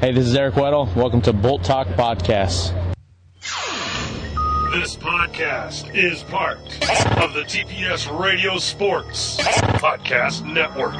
Hey, this is Eric Weddle. Welcome to Bolt Talk Podcast. This podcast is part of the TPS Radio Sports Podcast Network.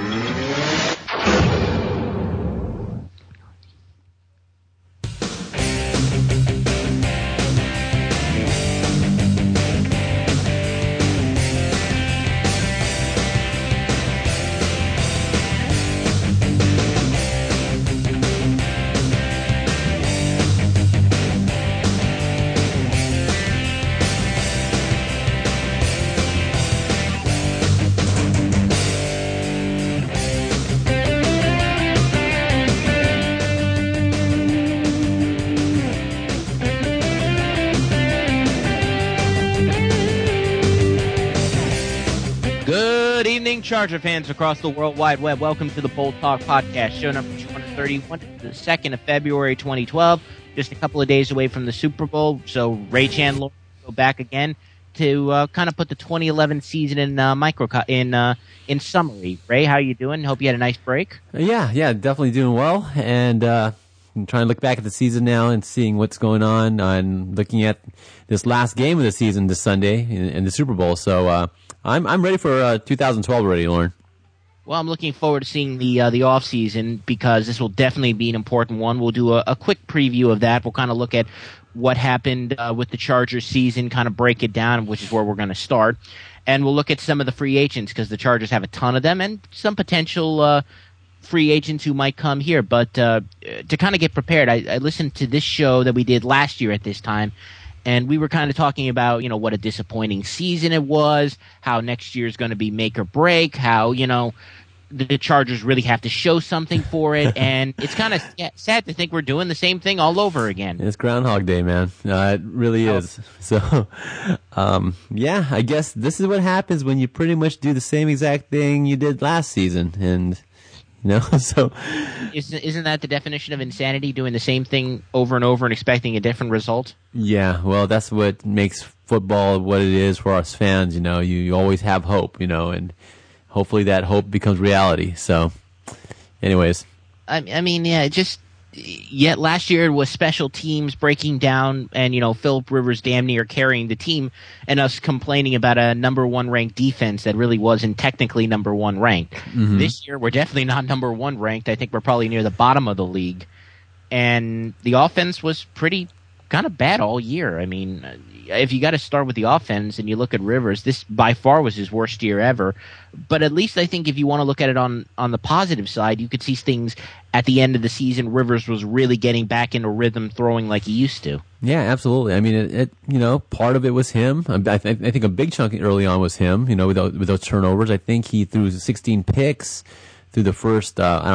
Charger fans across the World Wide Web, welcome to the Bold Talk Podcast, show number 231, the 2nd of February 2012, just a couple of days away from the Super Bowl, so Ray Chandler will go back again to kind of put the 2011 season in summary. Ray, how you doing? Hope you had a nice break. Yeah, definitely doing well, and I'm trying to look back at the season now and seeing what's going on and looking at this last game of the season this Sunday in the Super Bowl, so I'm ready for 2012 already, Lauren. Well, I'm looking forward to seeing the off season because this will definitely be an important one. We'll do a quick preview of that. We'll kind of look at what happened with the Chargers season, kind of break it down, which is where we're going to start. And we'll look at some of the free agents because the Chargers have a ton of them and some potential free agents who might come here. But to kind of get prepared, I listened to this show that we did last year at this time. And we were kind of talking about, what a disappointing season it was, how next year is going to be make or break, how, the Chargers really have to show something for it. And it's kind of sad to think we're doing the same thing all over again. It's Groundhog Day, man. It really is. So, I guess this is what happens when you pretty much do the same exact thing you did last season. And so isn't that the definition of insanity, doing the same thing over and over and expecting a different result? Yeah, well, that's what makes football what it is for us fans. You always have hope, and hopefully that hope becomes reality. So anyways, Yet last year it was special teams breaking down and, Phillip Rivers damn near carrying the team and us complaining about a number one ranked defense that really wasn't technically number one ranked. Mm-hmm. This year we're definitely not number one ranked. I think we're probably near the bottom of the league. And the offense was pretty kind of bad all year. I mean, if you got to start with the offense and you look at Rivers, this by far was his worst year ever. But at least I think if you want to look at it on the positive side, you could see things at the end of the season. Rivers was really getting back into rhythm, throwing like he used to. Yeah, absolutely. I mean, part of it was him. I think a big chunk early on was him. With those turnovers, I think he threw 16 picks through the first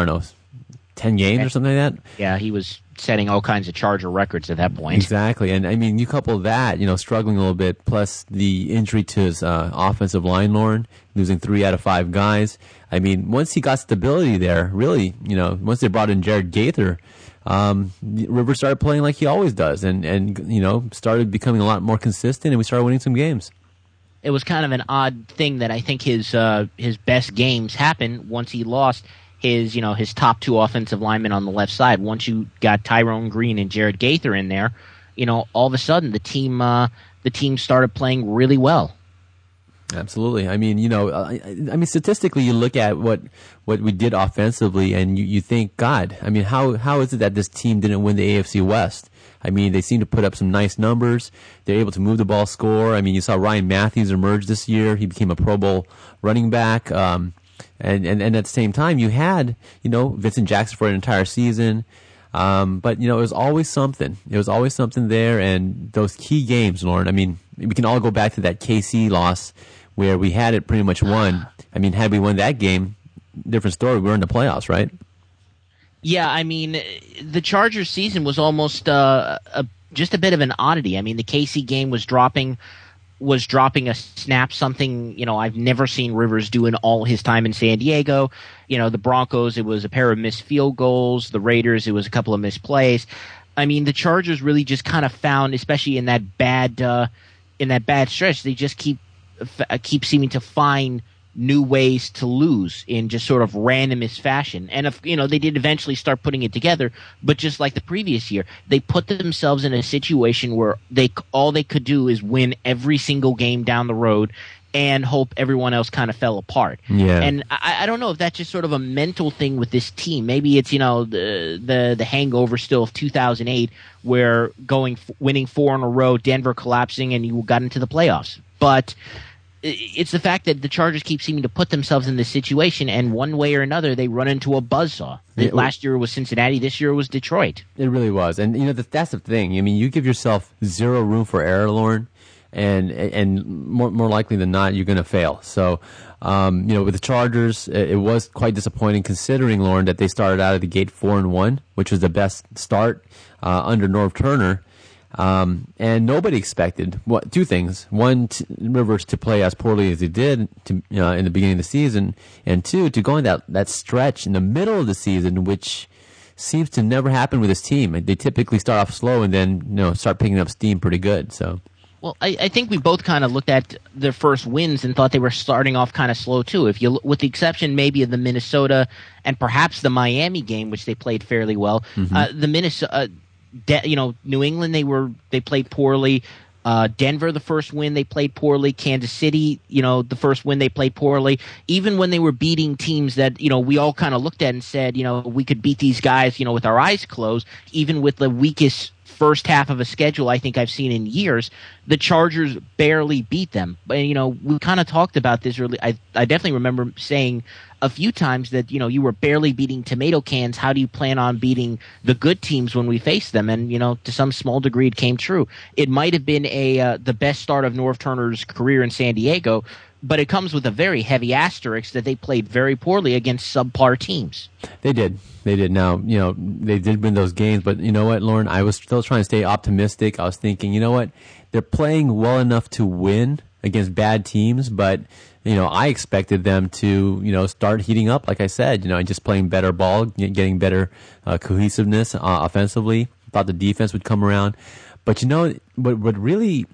10 games or something like that. Yeah, he was setting all kinds of Charger records at that point. Exactly. And, I mean, you couple that, struggling a little bit, plus the injury to his offensive line, Lauren, losing 3 out of 5 guys. I mean, once he got stability there, really, once they brought in Jared Gaither, Rivers started playing like he always does and started becoming a lot more consistent, and we started winning some games. It was kind of an odd thing that I think his best games happened once he lost his top 2 offensive linemen on the left side. Once you got Tyrone Green and Jared Gaither in there, all of a sudden the team started playing really well. Absolutely. I mean, statistically, you look at what we did offensively, and you think, God, I mean, how is it that this team didn't win the AFC West? I mean, they seem to put up some nice numbers. They're able to move the ball, score. I mean, you saw Ryan Matthews emerge this year. He became a Pro Bowl running back. And at the same time, you had, Vincent Jackson for an entire season. But, it was always something. It was always something there. And those key games, Lauren, I mean, we can all go back to that KC loss where we had it pretty much won. I mean, had we won that game, different story. We were in the playoffs, right? Yeah, I mean, the Chargers season was almost just a bit of an oddity. I mean, the KC game was dropping a snap, something, I've never seen Rivers do in all his time in San Diego. The Broncos, it was a pair of missed field goals. The Raiders, it was a couple of missed plays. I mean, the Chargers really just kind of found, especially in that bad stretch, they just keep seeming to find new ways to lose in just sort of randomest fashion. And if, they did eventually start putting it together, but just like the previous year, they put themselves in a situation where all they could do is win every single game down the road and hope everyone else kind of fell apart. Yeah. And I don't know if that's just sort of a mental thing with this team. Maybe it's, the hangover still of 2008 where winning 4 in a row, Denver collapsing, and you got into the playoffs. But it's the fact that the Chargers keep seeming to put themselves in this situation, and one way or another, they run into a buzzsaw. Last year it was Cincinnati. This year it was Detroit. It really was. And, that's the thing. I mean, you give yourself zero room for error, Lauren, and more likely than not, you're going to fail. So, with the Chargers, it was quite disappointing considering, Lauren, that they started out of the gate 4-1, which was the best start under Norv Turner. And nobody expected two things: one, Rivers to play as poorly as he did in the beginning of the season, and two, to go in that stretch in the middle of the season, which seems to never happen with his team. They typically start off slow and then start picking up steam pretty good. So. Well, I think we both kind of looked at their first wins and thought they were starting off kind of slow too. With the exception maybe of the Minnesota and perhaps the Miami game, which they played fairly well. Mm-hmm. The Minnesota. New England, they played poorly. Denver, the first win, they played poorly. Kansas City, the first win, they played poorly. Even when they were beating teams that, we all kind of looked at and said, we could beat these guys, with our eyes closed. Even with the weakest first half of a schedule I think I've seen in years, the Chargers barely beat them. And, we kind of talked about this early. I definitely remember saying a few times that, you were barely beating tomato cans. How do you plan on beating the good teams when we face them? And, to some small degree, it came true. It might have been the best start of Norv Turner's career in San Diego, but it comes with a very heavy asterisk that they played very poorly against subpar teams. They did. Now, they did win those games, but you know what, Lauren? I was still trying to stay optimistic. I was thinking, you know what? They're playing well enough to win against bad teams, but I expected them to, start heating up, like I said, just playing better ball, getting better cohesiveness offensively. Thought the defense would come around. But, what really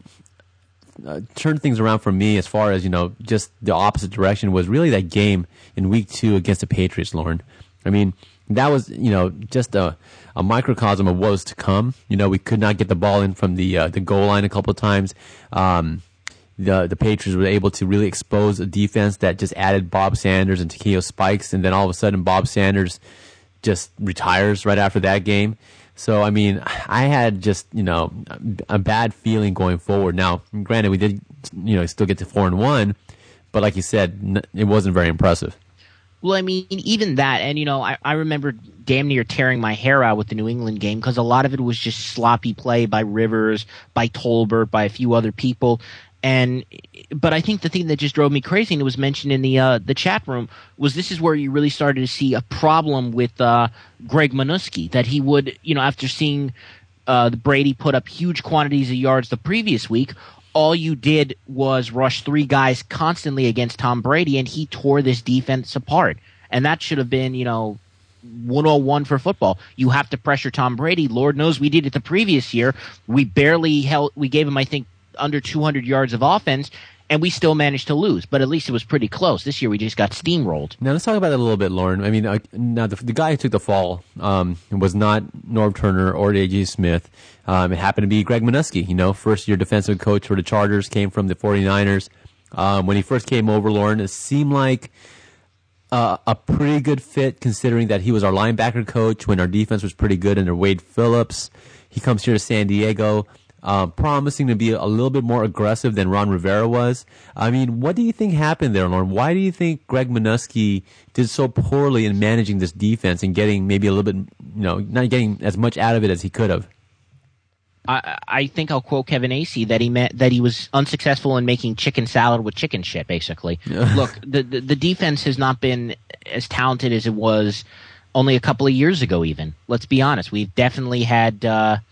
turned things around for me as far as, just the opposite direction was really that game in week 2 against the Patriots, Lauren. I mean, that was, just a microcosm of what was to come. We could not get the ball in from the goal line a couple of times. The Patriots were able to really expose a defense that just added Bob Sanders and Takeo Spikes, and then all of a sudden Bob Sanders just retires right after that game. So, I mean, I had just, a bad feeling going forward. Now, granted, we did, still get to 4-1, but like you said, it wasn't very impressive. Well, I mean, even that, and, I remember damn near tearing my hair out with the New England game because a lot of it was just sloppy play by Rivers, by Tolbert, by a few other people. But I think the thing that just drove me crazy, and it was mentioned in the chat room, was this is where you really started to see a problem with Greg Minuski, that he would, after seeing Brady put up huge quantities of yards the previous week, all you did was rush 3 guys constantly against Tom Brady, and he tore this defense apart. And that should have been, 101 for football. You have to pressure Tom Brady. Lord knows we did it the previous year. We gave him, I think, under 200 yards of offense, and we still managed to lose. But at least it was pretty close. This year we just got steamrolled. Now let's talk about that a little bit, Lauren. I mean, now the guy who took the fall was not Norv Turner or A.J. Smith. It happened to be Greg Minuski, first-year defensive coach for the Chargers, came from the 49ers. When he first came over, Lauren, it seemed like a pretty good fit considering that he was our linebacker coach when our defense was pretty good under Wade Phillips. He comes here to San Diego, promising to be a little bit more aggressive than Ron Rivera was. I mean, what do you think happened there, Lauren? Why do you think Greg Minuski did so poorly in managing this defense and getting maybe a little bit, not getting as much out of it as he could have? I think I'll quote Kevin Acee that he was unsuccessful in making chicken salad with chicken shit, basically. Look, the defense has not been as talented as it was only a couple of years ago even. Let's be honest. We've definitely had a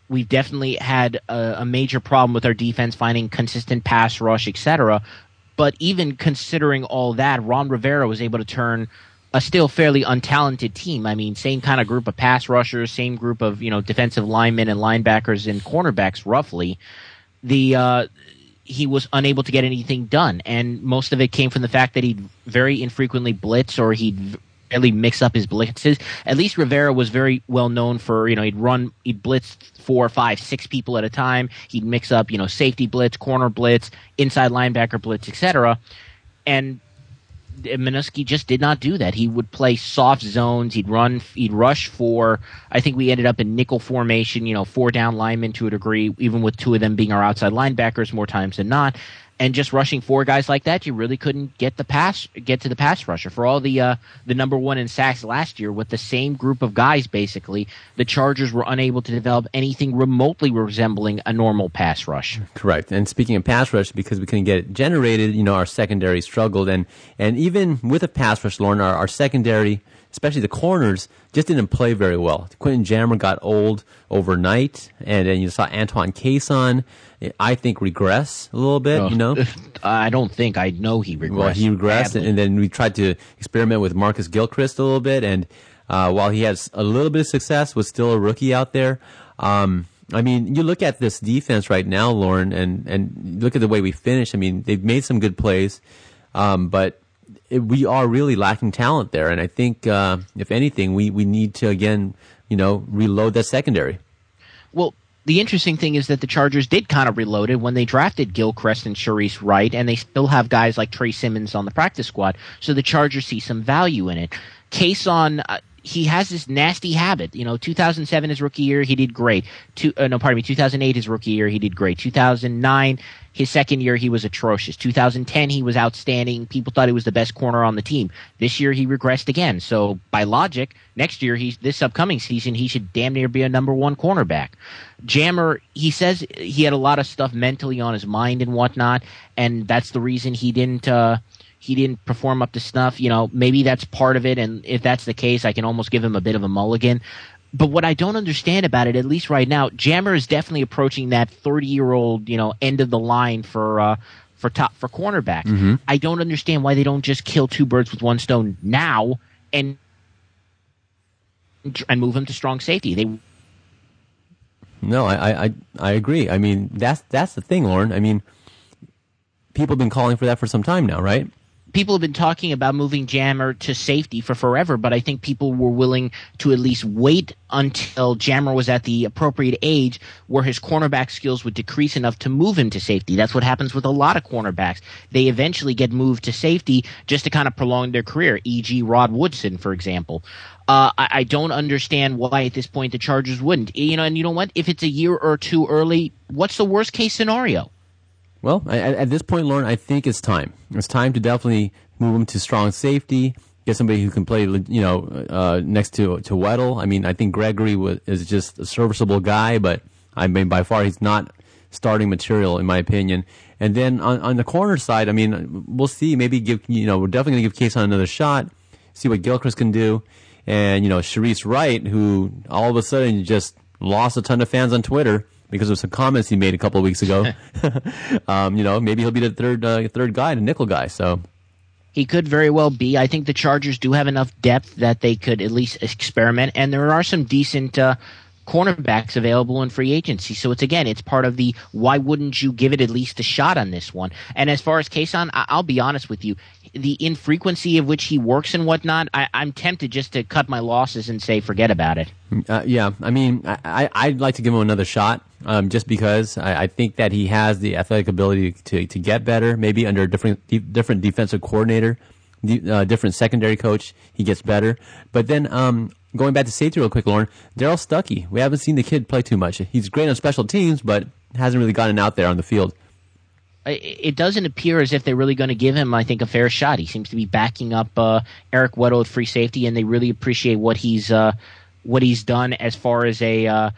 major problem with our defense finding consistent pass rush, etc. But even considering all that, Ron Rivera was able to turn a still fairly untalented team. I mean, same kind of group of pass rushers, same group of, defensive linemen and linebackers and cornerbacks roughly. He he was unable to get anything done. And most of it came from the fact that he'd very infrequently blitz, or he'd really mix up his blitzes. At least Rivera was very well known for, he'd blitz 4, 5, 6 people at a time. He'd mix up, safety blitz, corner blitz, inside linebacker blitz, etc. And Manusky just did not do that. He would play soft zones. He'd rush for, I think we ended up in nickel formation, 4 down linemen to a degree, even with 2 of them being our outside linebackers more times than not. And just rushing 4 guys like that, you really couldn't get to the pass rusher. For all the number 1 in sacks last year with the same group of guys, basically, the Chargers were unable to develop anything remotely resembling a normal pass rush. Correct. And speaking of pass rush, because we couldn't get it generated, our secondary struggled. And even with a pass rush, Lauren, our secondary, especially the corners, just didn't play very well. Quentin Jammer got old overnight, and then you saw Antoine Cason, I think, regress a little bit, I don't think. I know he regressed. Well, he regressed, and then we tried to experiment with Marcus Gilchrist a little bit, and while he has a little bit of success, was still a rookie out there. You look at this defense right now, Lauren, and look at the way we finished. They've made some good plays, but we are really lacking talent there, and I think, if anything, we need to, again, reload that secondary. Well, the interesting thing is that the Chargers did kind of reload it when they drafted Gilchrist and Sharice Wright, and they still have guys like Trey Simmons on the practice squad, so the Chargers see some value in it. Cason, he has this nasty habit. 2007 his rookie year, he did great. 2008 his rookie year, he did great. 2009, his second year, he was atrocious. 2010, he was outstanding. People thought he was the best corner on the team. This year, he regressed again. So, by logic, next year, this upcoming season, he should damn near be a number 1 cornerback. Jammer, he says he had a lot of stuff mentally on his mind and whatnot, and that's the reason he didn't perform up to snuff. Maybe that's part of it, and if that's the case, I can almost give him a bit of a mulligan. But what I don't understand about it, at least right now, Jammer is definitely approaching that 30-year-old, end of the line for cornerback. Mm-hmm. I don't understand why they don't just kill 2 birds with 1 stone now and move him to strong safety. No, I agree. That's the thing, Lauren. People have been calling for that for some time now, right? People have been talking about moving Jammer to safety for forever, but I think people were willing to at least wait until Jammer was at the appropriate age where his cornerback skills would decrease enough to move him to safety. That's what happens with a lot of cornerbacks. They eventually get moved to safety just to kind of prolong their career, e.g. Rod Woodson, for example. I don't understand why at this point the Chargers wouldn't. And you know what? If it's a year or 2 early, what's the worst case scenario? Well, at this point, Lauren, I think it's time. It's time to definitely move him to strong safety, get somebody who can play, next to Weddle. I think Gregory is just a serviceable guy, but by far he's not starting material in my opinion. And then on the corner side, we'll see. Maybe we're definitely going to give Cason another shot, see what Gilchrist can do, and Sharice Wright, who all of a sudden just lost a ton of fans on Twitter because of some comments he made a couple of weeks ago. Maybe he'll be the third guy, the nickel guy. So he could very well be. I think the Chargers do have enough depth that they could at least experiment, and there are some decent cornerbacks available in free agency. So it's part of the why wouldn't you give it at least a shot on this one. And as far as Cason, I'll be honest with you, the infrequency of which he works and whatnot, I'm tempted just to cut my losses and say forget about it. Yeah, I'd like to give him another shot, just because I think that he has the athletic ability to get better, maybe under a different defensive coordinator, different secondary coach, he gets better. But then going back to safety real quick, Lauren, Darrell Stuckey, we haven't seen the kid play too much. He's great on special teams, but hasn't really gotten out there on the field. It doesn't appear as if they're really going to give him, I think, a fair shot. He seems to be backing up Eric Weddle at free safety, and they really appreciate what he's done as far as a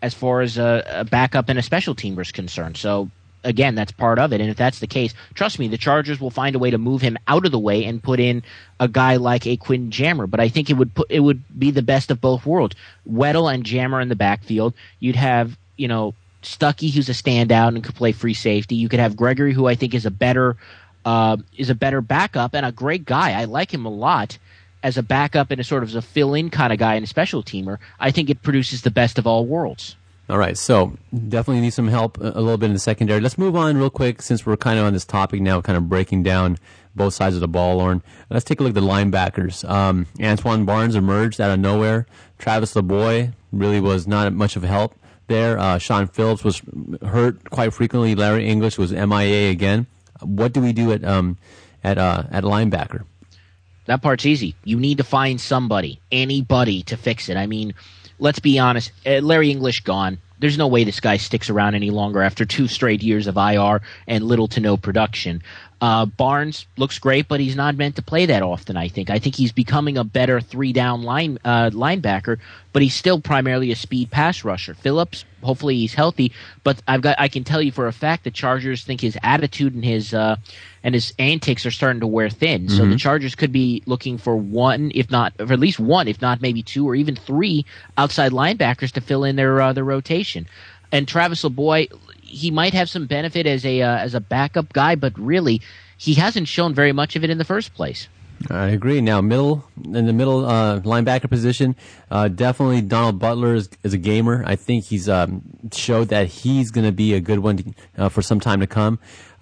backup and a special teamer is concerned. So again, that's part of it. And if that's the case, trust me, the Chargers will find a way to move him out of the way and put in a guy like a Quentin Jammer. But I think it would be the best of both worlds. Weddle and Jammer in the backfield. You'd have Stuckey, who's a standout and could play free safety. You could have Gregory, who I think is a better backup and a great guy. I like him a lot as a backup and a sort of a fill-in kind of guy and a special teamer. I think it produces the best of all worlds. All right, so definitely need some help a little bit in the secondary. Let's move on real quick since we're kind of on this topic now, kind of breaking down both sides of the ball, Lauren. Let's take a look at the linebackers. Antoine Barnes emerged out of nowhere. Travis LeBoy really was not much of help there. Sean Phillips was hurt quite frequently. Larry English was MIA again. What do we do at linebacker? That part's easy. You need to find somebody, anybody, to fix it. I mean, let's be honest. Larry English gone. There's no way this guy sticks around any longer after 2 straight years of IR and little to no production. Barnes looks great, but he's not meant to play that often, I think. I think he's becoming a better 3-down linebacker, but he's still primarily a speed pass rusher. Phillips, hopefully he's healthy, but I can tell you for a fact the Chargers think his attitude and his antics are starting to wear thin. So the Chargers could be looking for at least one, if not maybe 2 or even 3 outside linebackers to fill in their rotation. And Travis LeBoy, he might have some benefit as a backup guy, but really he hasn't shown very much of it in the first place. I agree. Now, in the middle linebacker position, definitely Donald Butler is a gamer. I think he's showed that he's going to be a good one for some time to come.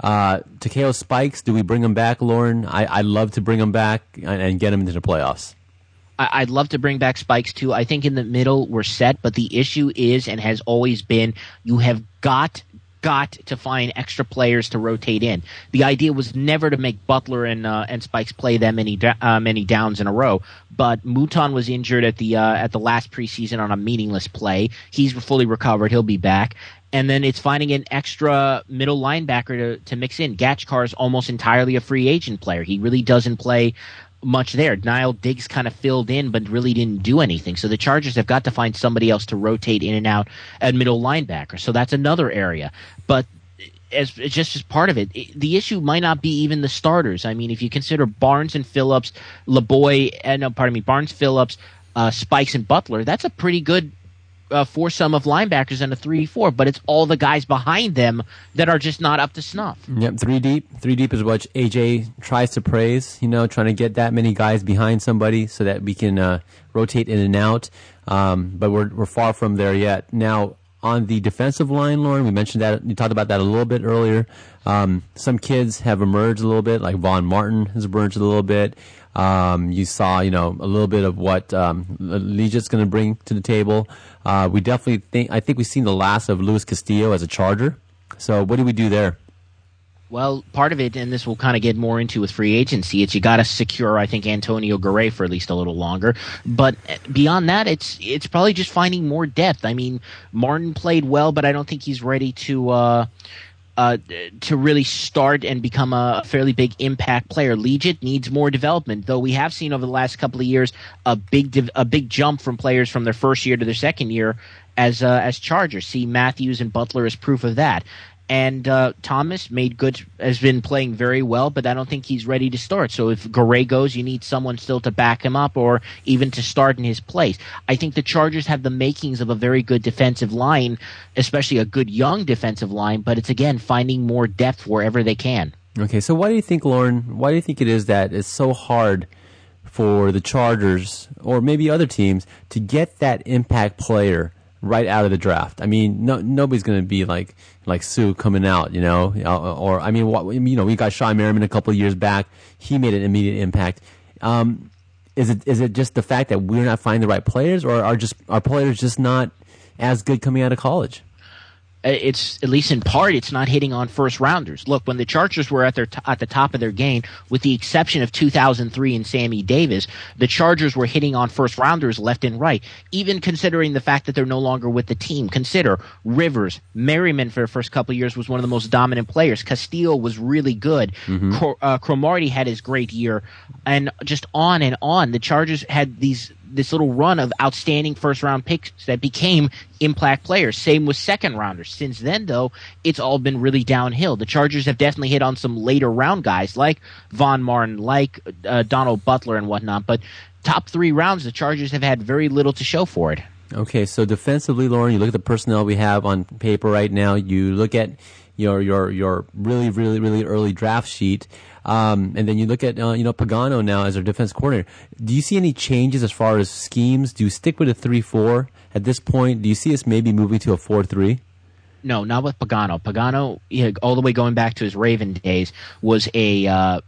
Takeo Spikes, do we bring him back, Lauren? I'd love to bring him back and get him into the playoffs. I'd love to bring back Spikes too. I think in the middle we're set, but the issue is and has always been you have got to find extra players to rotate in. The idea was never to make Butler and Spikes play that many downs in a row. But Mouton was injured at the last preseason on a meaningless play. He's fully recovered. He'll be back. And then it's finding an extra middle linebacker to mix in. Gatchkar is almost entirely a free agent player. He really doesn't play much there. Niall Diggs kind of filled in but really didn't do anything. So the Chargers have got to find somebody else to rotate in and out at middle linebacker. So that's another area. But as just as part of it, the issue might not be even the starters. I mean, if you consider Barnes and Phillips, Barnes, Phillips, Spikes and Butler, that's a pretty good foursome of linebackers and a 3-4, but it's all the guys behind them that are just not up to snuff. Yep, 3 deep is what AJ tries to praise, trying to get that many guys behind somebody so that we can rotate in and out, but we're far from there yet. Now, on the defensive line, Lauren, we mentioned that, you talked about that a little bit earlier. Some kids have emerged a little bit, like Von Martin has emerged a little bit. You saw, a little bit of what Legit's going to bring to the table. We definitely I think we've seen the last of Luis Castillo as a Charger. So what do we do there? Well, part of it, and this will kind of get more into with free agency, it's you got to secure, I think, Antonio Garay for at least a little longer. But beyond that, it's probably just finding more depth. I mean, Martin played well, but I don't think he's ready to really start and become a fairly big impact player. Legit needs more development, though we have seen over the last couple of years a big jump from players from their first year to their second year as Chargers. See Matthews and Butler as proof of that. And Thomas has been playing very well, but I don't think he's ready to start. So if Garay goes, you need someone still to back him up or even to start in his place. I think the Chargers have the makings of a very good defensive line, especially a good young defensive line, but it's, again, finding more depth wherever they can. Okay, so why do you think, Lauren, why do you think it is that it's so hard for the Chargers or maybe other teams to get that impact player right out of the draft? I mean, nobody's going to be like Sue coming out, or I mean, we got Sean Merriman a couple of years back. He made an immediate impact. Is it just the fact that we're not finding the right players, or are players just not as good coming out of college? It's, at least in part, it's not hitting on first rounders. Look, when the Chargers were at the top of their game, with the exception of 2003 and Sammy Davis, the Chargers were hitting on first rounders left and right. Even considering the fact that they're no longer with the team, consider Rivers, Merriman for the first couple of years was one of the most dominant players. Castillo was really good. Cromartie had his great year, and just on and on. The Chargers had this little run of outstanding first-round picks that became impact players. Same with second-rounders. Since then, though, it's all been really downhill. The Chargers have definitely hit on some later-round guys like Von Martin, like Donald Butler and whatnot, but top 3 rounds, the Chargers have had very little to show for it. Okay, so defensively, Lauren, you look at the personnel we have on paper right now. You look at your really, really, really early draft sheet. And then you look at Pagano now as our defense coordinator. Do you see any changes as far as schemes? Do you stick with a 3-4 at this point, do you see us maybe moving to a 4-3? No, not with Pagano. Pagano, all the way going back to his Raven days, was a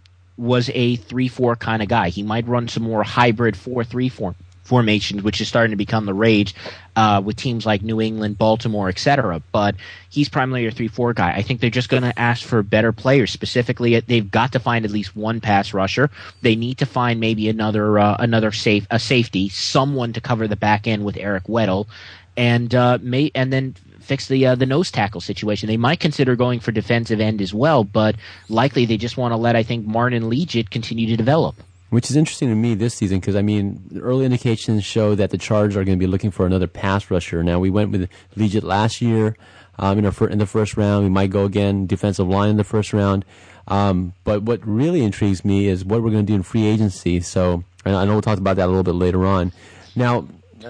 3-4 kind of guy. He might run some more hybrid 4-3 formations, which is starting to become the rage with teams like New England, Baltimore, etc. But he's primarily a 3-4 guy. I think they're just going to ask for better players. Specifically, they've got to find at least one pass rusher. They need to find maybe another safety, someone to cover the back end with Eric Weddle, and then fix the nose tackle situation. They might consider going for defensive end as well, but likely they just want to let, I think, Martin Legit continue to develop. Which is interesting to me this season because, I mean, the early indications show that the Chargers are going to be looking for another pass rusher. Now, we went with Legit last year in the first round. We might go again, defensive line in the first round. But what really intrigues me is what we're going to do in free agency. So I know we'll talk about that a little bit later on. Now,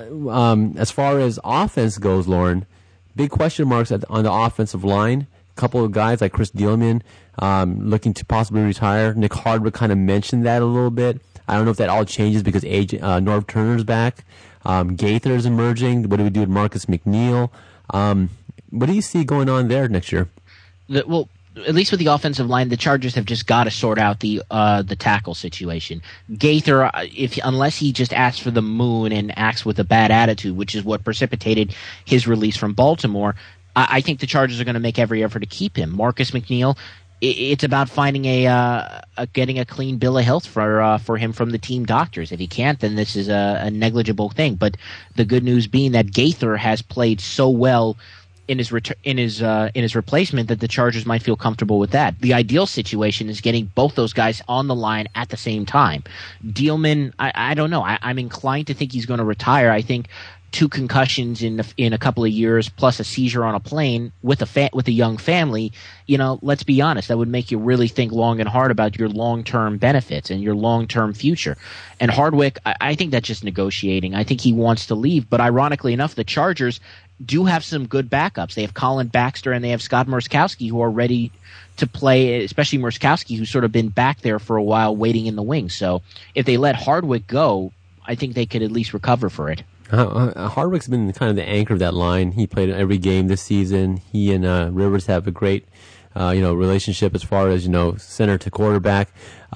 as far as offense goes, Lauren, big question marks on the offensive line. A couple of guys like Chris Dielman looking to possibly retire. Nick Hardwick kind of mentioned that a little bit. I don't know if that all changes because Norv Turner's back. Gaither's emerging. What do we do with Marcus McNeil? What do you see going on there next year? Well, at least with the offensive line, the Chargers have just got to sort out the tackle situation. Gaither, unless he just asks for the moon and acts with a bad attitude, which is what precipitated his release from Baltimore, I think the Chargers are going to make every effort to keep him. Marcus McNeil, it's about finding getting a clean bill of health for him from the team doctors. If he can't, then this is a negligible thing. But the good news being that Gaither has played so well in his replacement that the Chargers might feel comfortable with that. The ideal situation is getting both those guys on the line at the same time. Dielman, I don't know. I'm inclined to think he's going to retire. I think 2 concussions in a couple of years plus a seizure on a plane with a young family, let's be honest, that would make you really think long and hard about your long-term benefits and your long-term future. And Hardwick, I think that's just negotiating. I think he wants to leave, but ironically enough, the Chargers do have some good backups. They have Colin Baxter and they have Scott Murskowski who are ready to play, especially Murskowski, who's sort of been back there for a while waiting in the wings. So if they let Hardwick go, I think they could at least recover for it. Hardwick's been kind of the anchor of that line. He played every game this season. He and Rivers have a great, relationship as far as center to quarterback.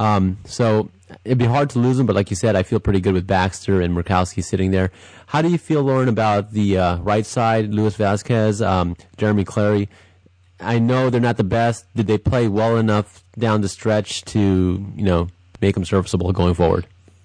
So it'd be hard to lose him, but like you said, I feel pretty good with Baxter and Murkowski sitting there. How do you feel, Lauren, about the right side? Luis Vasquez, Jeremy Clary. I know they're not the best. Did they play well enough down the stretch to make them serviceable going forward?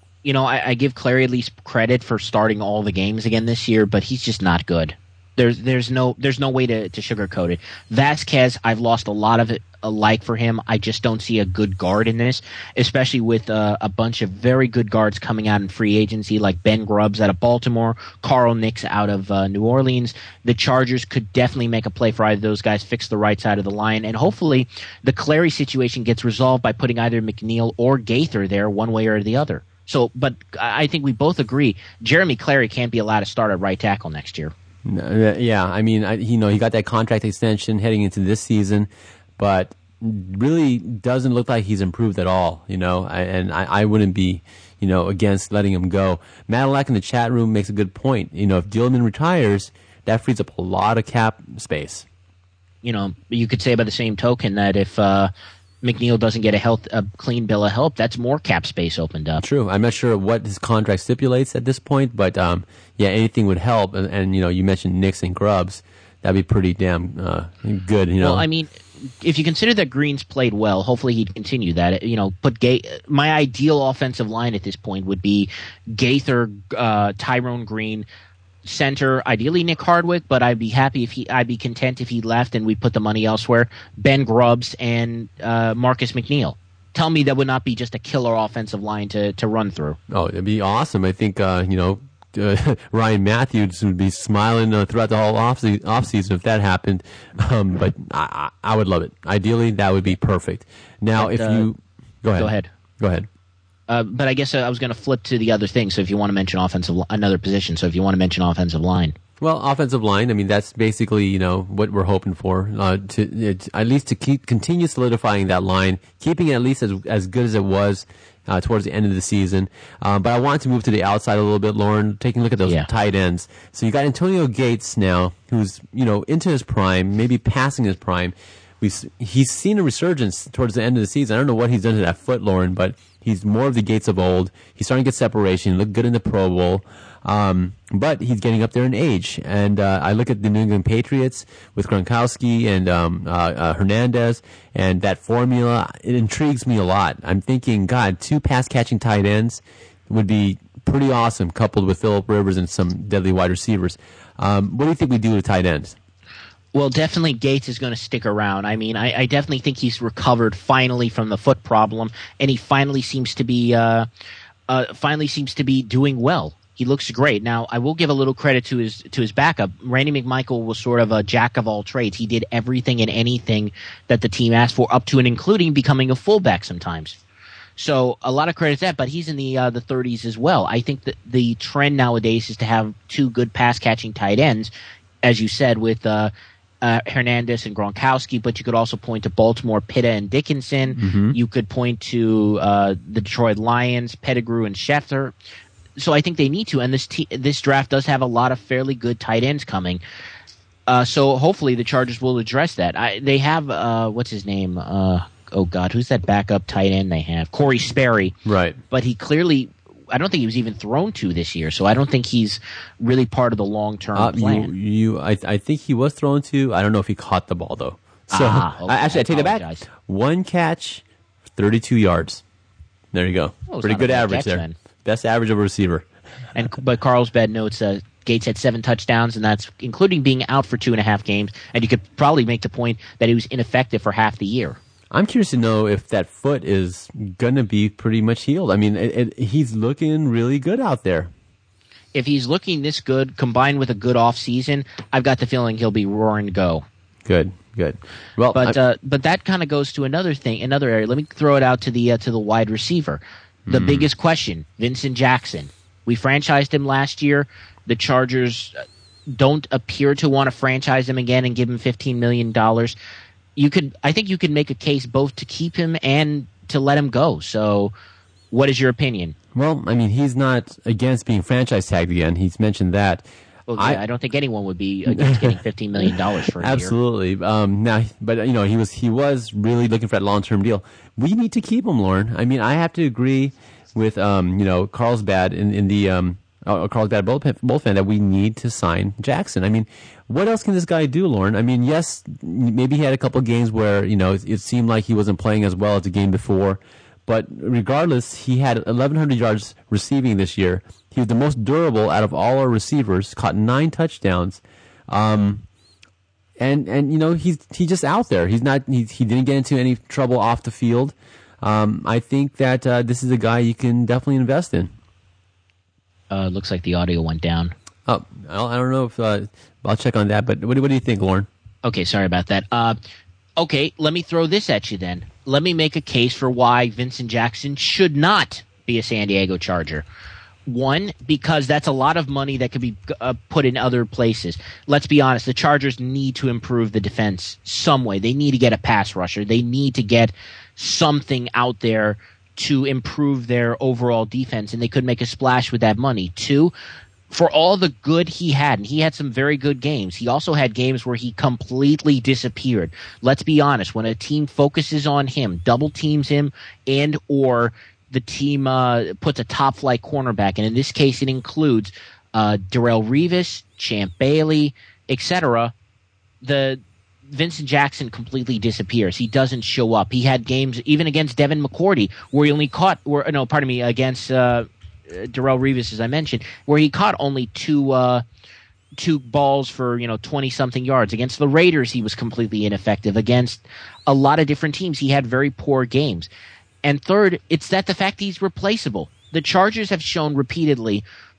I give Clary at least credit for starting all the games again this year, but he's just not good. There's no way to sugarcoat it. Vasquez, I've lost a lot of like for him. I just don't see a good guard in this, especially with a bunch of very good guards coming out in free agency, like Ben Grubbs out of Baltimore, Carl Nix out of New Orleans. The Chargers could definitely make a play for either of those guys, fix the right side of the line, and hopefully the Clary situation gets resolved by putting either McNeil or Gaither there one way or the other. So, but I think we both agree Jeremy Clary can't be allowed to start at right tackle next year. Yeah, I mean, he got that contract extension heading into this season, but really doesn't look like he's improved at all, and I wouldn't be, against letting him go. Madalak in the chat room makes a good point. If Dielman retires, that frees up a lot of cap space. You could say by the same token that if McNeil doesn't get a clean bill of health, that's more cap space opened up. True. I'm not sure what his contract stipulates at this point, but anything would help. And you mentioned Nix and Grubbs. That'd be pretty damn good. Well, I mean, if you consider that Green's played well, hopefully he'd continue that. My ideal offensive line at this point would be Gaither, Tyrone Green, center, ideally Nick Hardwick, but I'd be content if he left and we put the money elsewhere. Ben Grubbs and Marcus McNeil. Tell me that would not be just a killer offensive line to run through. Oh, it'd be awesome. I think Ryan Matthews would be smiling throughout the whole off season if that happened. But I would love it. Ideally, that would be perfect. Now, go ahead. But I guess I was going to flip to the other thing. So if you want to mention another position. So if you want to mention offensive line. Well, offensive line, I mean, that's basically, what we're hoping for, at least to continue solidifying that line, keeping it at least as good as it was, towards the end of the season. But I wanted to move to the outside a little bit, Lauren, taking a look at those tight ends. So you got Antonio Gates now, who's, into his prime, maybe passing his prime. He's seen a resurgence towards the end of the season. I don't know what he's done to that foot, Lauren, but he's more of the Gates of old. He's starting to get separation. He looked good in the Pro Bowl. But he's getting up there in age. And I look at the New England Patriots with Gronkowski and Hernandez, and that formula, it intrigues me a lot. I'm thinking, God, 2 pass-catching tight ends would be pretty awesome, coupled with Phillip Rivers and some deadly wide receivers. What do you think we do with tight ends? Well, definitely Gates is going to stick around. I mean, I definitely think he's recovered finally from the foot problem, and he finally seems to be doing well. He looks great. Now, I will give a little credit to his backup. Randy McMichael was sort of a jack of all trades. He did everything and anything that the team asked for, up to and including becoming a fullback sometimes. So a lot of credit to that, but he's in the 30s as well. I think that the trend nowadays is to have 2 good pass-catching tight ends, as you said, with Hernandez and Gronkowski, but you could also point to Baltimore, Pitta and Dickinson. Mm-hmm. You could point to the Detroit Lions, Pettigrew and Schefter. So I think they need to, and this draft does have a lot of fairly good tight ends coming. So hopefully the Chargers will address that. They have what's his name? Who's that backup tight end they have? Corey Sperry. Right. But he clearly, I don't think he was even thrown to this year, so I don't think he's really part of the long-term plan. I think he was thrown to. I don't know if he caught the ball though. So okay, I take it back. 1 catch, 32 yards. There you go. Pretty good average there. Man. Best average of a receiver. But Carlsbad notes Gates had 7 touchdowns, and that's including being out for 2.5 games. And you could probably make the point that he was ineffective for half the year. I'm curious to know if that foot is going to be pretty much healed. I mean, he's looking really good out there. If he's looking this good, combined with a good off season, I've got the feeling he'll be roaring to go. Good. Well, but that kind of goes to another area. Let me throw it out to the wide receiver. The biggest question, Vincent Jackson. We franchised him last year. The Chargers don't appear to want to franchise him again and give him $15 million. I think you could make a case both to keep him and to let him go. So what is your opinion? Well, I mean, he's not against being franchise tagged again. He's mentioned that. Well, yeah, I don't think anyone would be against getting $15 million for a Absolutely. Year. He was really looking for that long-term deal. We need to keep him, Lauren. I mean, I have to agree with Carlsbad in the Carlsbad Bolt fan that we need to sign Jackson. I mean, what else can this guy do, Lauren? I mean, yes, maybe he had a couple of games where it seemed like he wasn't playing as well as the game before, but regardless, he had 1,100 yards receiving this year. He was the most durable out of all our receivers. Caught 9 touchdowns, and he's just out there. He didn't get into any trouble off the field. I think that this is a guy you can definitely invest in. Looks like the audio went down. Oh, I don't know if I'll check on that. But what do you think, Lauren? Okay, sorry about that. Okay, let me throw this at you then. Let me make a case for why Vincent Jackson should not be a San Diego Charger. 1, because that's a lot of money that could be put in other places. Let's be honest, the Chargers need to improve the defense some way. They need to get a pass rusher. They need to get something out there to improve their overall defense, and they could make a splash with that money. 2, for all the good he had, and he had some very good games, he also had games where he completely disappeared. Let's be honest, when a team focuses on him, double teams him, and or the team puts a top-flight cornerback, and in this case it includes Darrelle Revis, Champ Bailey, etc., the Vincent Jackson completely disappears. He doesn't show up. He had games even against Devin McCourty where he only caught against Darrelle Revis, as I mentioned, where he caught only two balls for 20-something yards. Against the Raiders, he was completely ineffective. Against a lot of different teams, he had very poor games. And third, it's the fact he's replaceable. The Chargers have shown repeatedly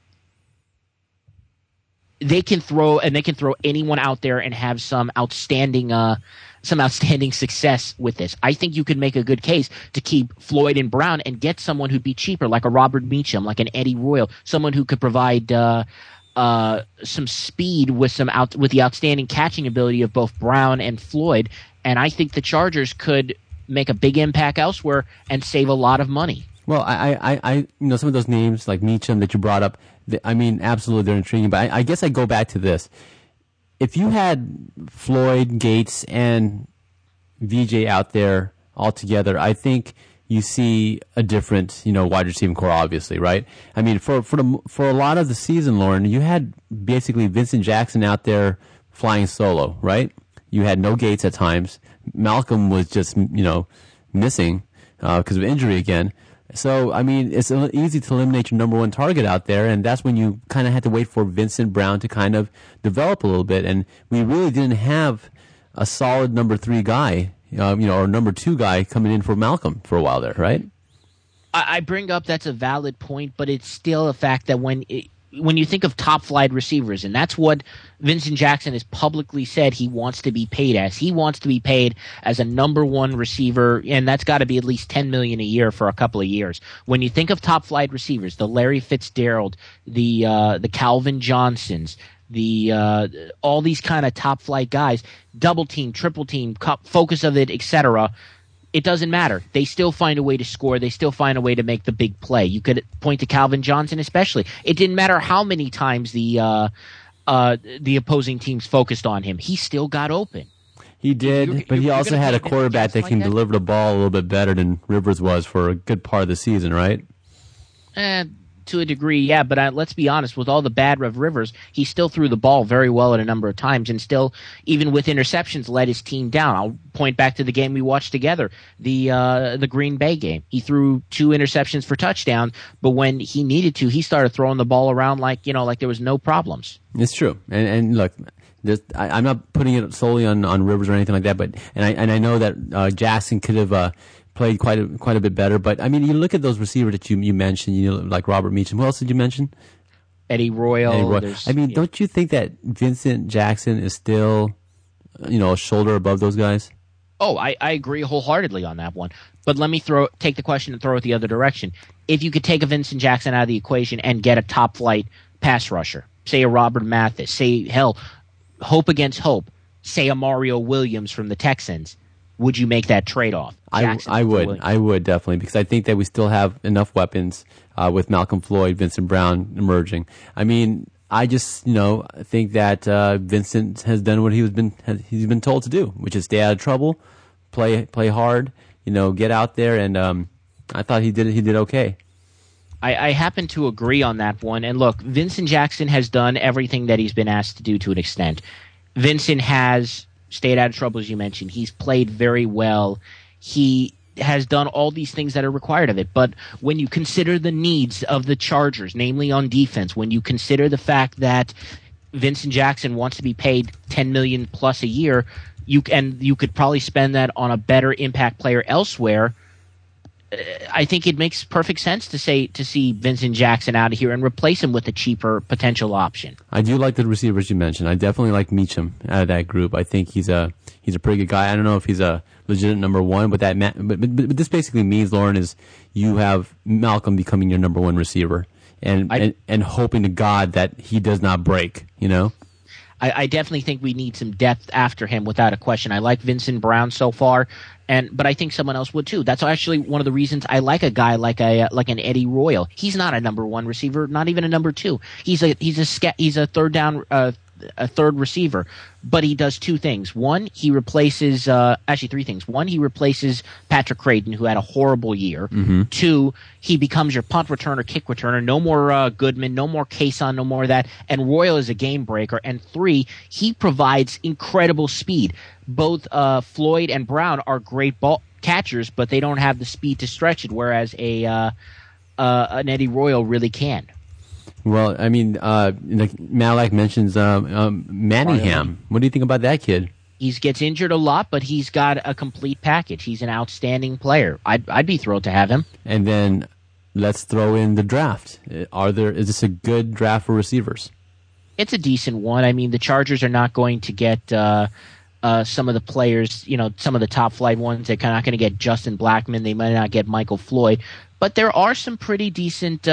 they can throw anyone out there and have some outstanding success with this. I think you could make a good case to keep Floyd and Brown and get someone who'd be cheaper, like a Robert Meacham, like an Eddie Royal, someone who could provide some speed with the outstanding catching ability of both Brown and Floyd. And I think the Chargers could make a big impact elsewhere and save a lot of money. Well, I some of those names like Meacham that you brought up, absolutely they're intriguing. But I guess I go back to this: if you had Floyd, Gates, and VJ out there all together, I think you see a different, wide receiving core, obviously, right? I mean, for a lot of the season, Lauren, you had basically Vincent Jackson out there flying solo, right? You had no Gates at times. Malcolm was just, missing because of injury again. So, it's easy to eliminate your number one target out there, and that's when you kind of had to wait for Vincent Brown to kind of develop a little bit. And we really didn't have a solid number 3 guy, or number 2 guy coming in for Malcolm for a while there, right? I bring up that's a valid point, but it's still a fact that when you think of top flight receivers, and that's what Vincent Jackson has publicly said he wants to be paid as. He wants to be paid as a number 1 receiver, and that's got to be at least $10 million a year for a couple of years. When you think of top flight receivers, the Larry Fitzgerald, the Calvin Johnsons, all these kind of top flight guys, double team, triple team, focus of it, etc. It doesn't matter. They still find a way to score. They still find a way to make the big play. You could point to Calvin Johnson especially. It didn't matter how many times the opposing teams focused on him. He still got open. He did, but he also had a quarterback that can deliver the ball a little bit better than Rivers was for a good part of the season, right? To a degree, yeah, but let's be honest, with all the bad of Rivers, he still threw the ball very well at a number of times and still, even with interceptions, led his team down. I'll point back to the game we watched together, the Green Bay game. He threw 2 interceptions for touchdown, but when he needed to, he started throwing the ball around like there was no problems. It's true. And look, I'm not putting it solely on Rivers or anything like that, but I know that Jackson could have played quite a bit better, but you look at those receivers that you mentioned, like Robert Meacham. Who else did you mention? Eddie Royal. Don't you think that Vincent Jackson is still, a shoulder above those guys? Oh, I agree wholeheartedly on that one. But let me take the question and throw it the other direction. If you could take a Vincent Jackson out of the equation and get a top flight pass rusher, say a Robert Mathis, say hope against hope, say a Mario Williams from the Texans, would you make that trade-off? I would definitely, because I think that we still have enough weapons with Malcolm Floyd, Vincent Brown emerging. I just think that Vincent has done what he's been told to do, which is stay out of trouble, play hard, get out there, and I thought he did okay. I happen to agree on that one. And look, Vincent Jackson has done everything that he's been asked to do to an extent. Vincent has stayed out of trouble, as you mentioned. He's played very well. He has done all these things that are required of it. But when you consider the needs of the Chargers, namely on defense, when you consider the fact that Vincent Jackson wants to be paid $10 million plus a year, you could probably spend that on a better impact player elsewhere. I think it makes perfect sense to see Vincent Jackson out of here and replace him with a cheaper potential option. I do like the receivers you mentioned. I definitely like Meacham out of that group. I think he's a pretty good guy. I don't know if he's a legit number 1, but but this basically means, Lauren, is you have Malcolm becoming your number 1 receiver and hoping to God that he does not break. I definitely think we need some depth after him, without a question. I like Vincent Brown so far, but I think someone else would too. That's actually one of the reasons I like a guy like an Eddie Royal. He's not a number 1 receiver, not even a number 2. He's a third down a third receiver, but he does 2 things. One, he replaces actually 3 things. One, he replaces Patrick Creighton, who had a horrible year. Mm-hmm. 2, he becomes your punt returner, kick returner. No more Goodman, no more Kason, no more of that. And Royal is a game breaker. And 3, he provides incredible speed. Both Floyd and Brown are great ball catchers, but they don't have the speed to stretch it, whereas an Eddie Royal really can. Well, Malak mentions Manningham. What do you think about that kid? He gets injured a lot, but he's got a complete package. He's an outstanding player. I'd be thrilled to have him. And then let's throw in the draft. Is this a good draft for receivers? It's a decent one. The Chargers are not going to get some of the players, some of the top flight ones. They're not going to get Justin Blackmon. They might not get Michael Floyd, but there are some pretty decent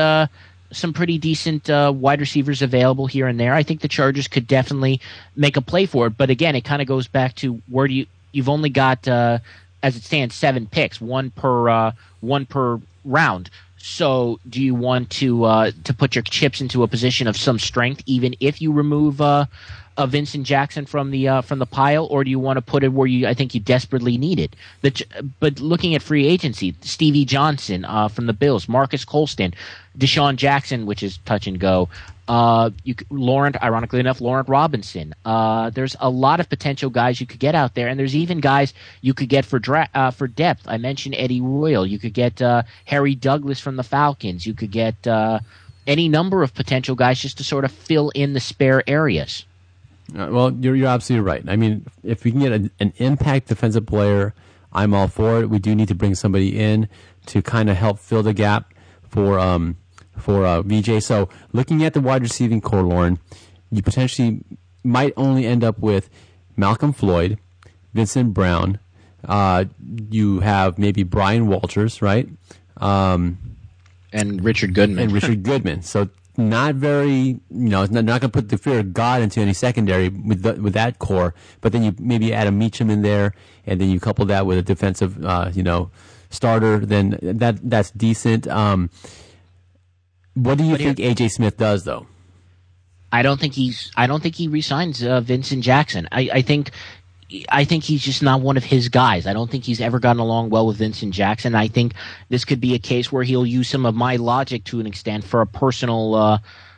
wide receivers available here and there. I think the Chargers could definitely make a play for it. But again, it kind of goes back to where you've only got as it stands, 7 picks, one per round. So, do you want to put your chips into a position of some strength, even if you remove Vincent Jackson from the pile, or do you want to put it where I think you desperately need it? But looking at free agency, Stevie Johnson from the Bills, Marcus Colston, Deshaun Jackson, which is touch and go. Ironically enough, Laurent Robinson. There's a lot of potential guys you could get out there, and there's even guys you could get for depth. I mentioned Eddie Royal. You could get Harry Douglas from the Falcons. You could get any number of potential guys just to sort of fill in the spare areas. Well, you're absolutely right. I mean, if we can get an impact defensive player, I'm all for it. We do need to bring somebody in to kind of help fill the gap for VJ. So looking at the wide receiving core, Lauren, you potentially might only end up with Malcolm Floyd, Vincent Brown. You have maybe Brian Walters, right? And Richard Goodman. So not very, not going to put the fear of God into any secondary with that core. But then you maybe add a Meacham in there, and then you couple that with a defensive, starter. Then that's decent. What do you think AJ Smith does, though? I don't think he resigns Vincent Jackson. I think he's just not one of his guys. I don't think he's ever gotten along well with Vincent Jackson. I think this could be a case where he'll use some of my logic to an extent for a personal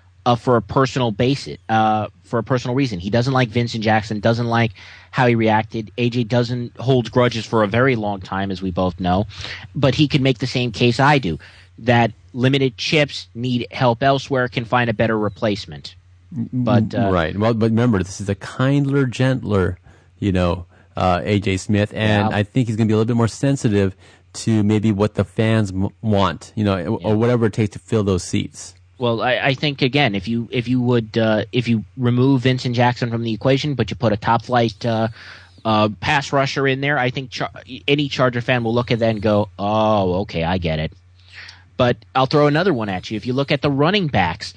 reason. He doesn't like Vincent Jackson, doesn't like how he reacted. AJ doesn't hold grudges for a very long time, as we both know, but he could make the same case I do, that limited chips, need help elsewhere, can find a better replacement. But right. Well, but remember, this is a kinder, gentler, AJ Smith, and I think he's going to be a little bit more sensitive to maybe what the fans want, or whatever it takes to fill those seats. Well, I think again, if you remove Vincent Jackson from the equation, but you put a top flight pass rusher in there, I think any Charger fan will look at that and go, "Oh, okay, I get it." But I'll throw another one at you. If you look at the running backs,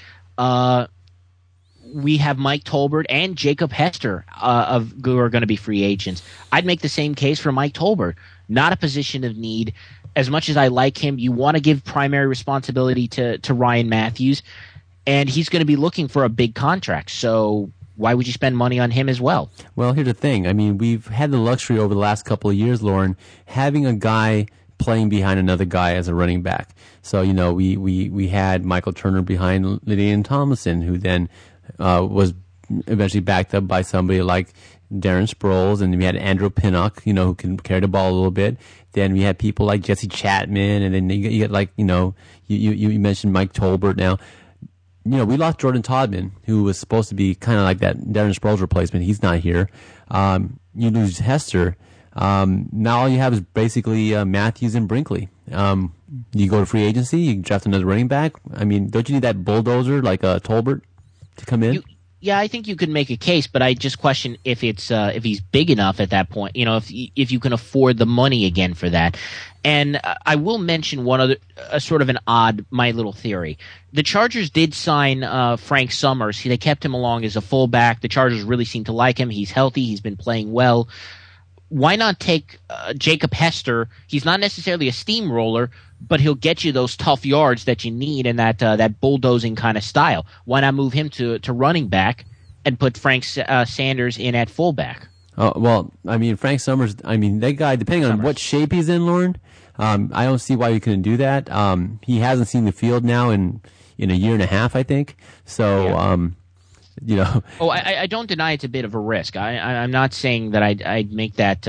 we have Mike Tolbert and Jacob Hester who are going to be free agents. I'd make the same case for Mike Tolbert. Not a position of need. As much as I like him, you want to give primary responsibility to Ryan Matthews, and he's going to be looking for a big contract. So why would you spend money on him as well? Well, here's the thing. I mean, we've had the luxury over the last couple of years, Lauren, having a guy playing behind another guy as a running back. So, we had Michael Turner behind LaDainian Tomlinson, who then was eventually backed up by somebody like Darren Sproles, and we had Andrew Pinnock, who can carry the ball a little bit. Then we had people like Jesse Chapman, and then you get like, you mentioned Mike Tolbert now. We lost Jordan Todman, who was supposed to be kind of like that Darren Sproles replacement. He's not here. You lose Hester. Now all you have is basically Matthews and Brinkley. You go to free agency, you draft another running back. I mean, don't you need that bulldozer like Tolbert to come in? Yeah, I think you could make a case, but I just question if if he's big enough at that point. If you can afford the money again for that. And I will mention one other, sort of an odd, my little theory. The Chargers did sign Frank Summers. They kept him along as a fullback. The Chargers really seem to like him. He's healthy. He's been playing well. Why not take Jacob Hester? He's not necessarily a steamroller, but he'll get you those tough yards that you need in that bulldozing kind of style. Why not move him to running back and put Frank Sanders in at fullback? Oh, well, I mean, Frank Summers, that guy, depending on what shape he's in, Lauren, I don't see why you couldn't do that. He hasn't seen the field now in a year and a half, I think. So, Oh, I don't deny it's a bit of a risk. I'm not saying that I'd make that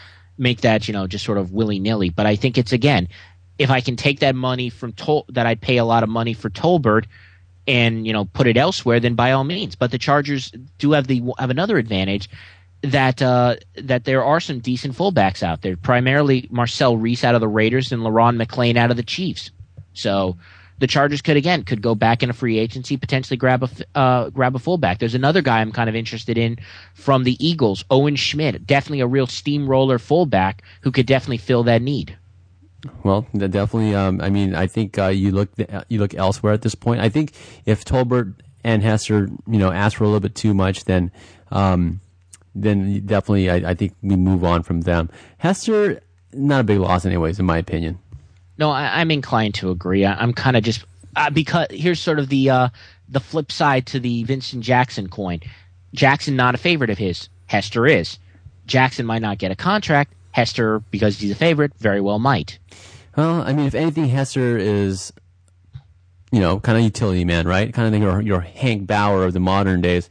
just sort of willy-nilly, but I think it's, again, if I can take that money from that I'd pay a lot of money for Tolbert and put it elsewhere, then by all means. But the Chargers do have another advantage, that there are some decent fullbacks out there, primarily Marcel Reese out of the Raiders and LaRon McClain out of the Chiefs. So the Chargers could go back in a free agency, potentially grab a fullback. There's another guy I'm kind of interested in from the Eagles, Owen Schmidt, definitely a real steamroller fullback who could definitely fill that need. Well, definitely. I think you look elsewhere at this point. I think if Tolbert and Hester, ask for a little bit too much, then definitely I think we move on from them. Hester, not a big loss anyways, in my opinion. No, I'm inclined to agree. I'm kind of just because here's sort of the flip side to the Vincent Jackson coin. Jackson not a favorite of his. Hester is. Jackson might not get a contract. Hester, because he's a favorite, very well might. Well, I mean, if anything, Hester is, kind of utility man, right? Kind of your Hank Bauer of the modern days.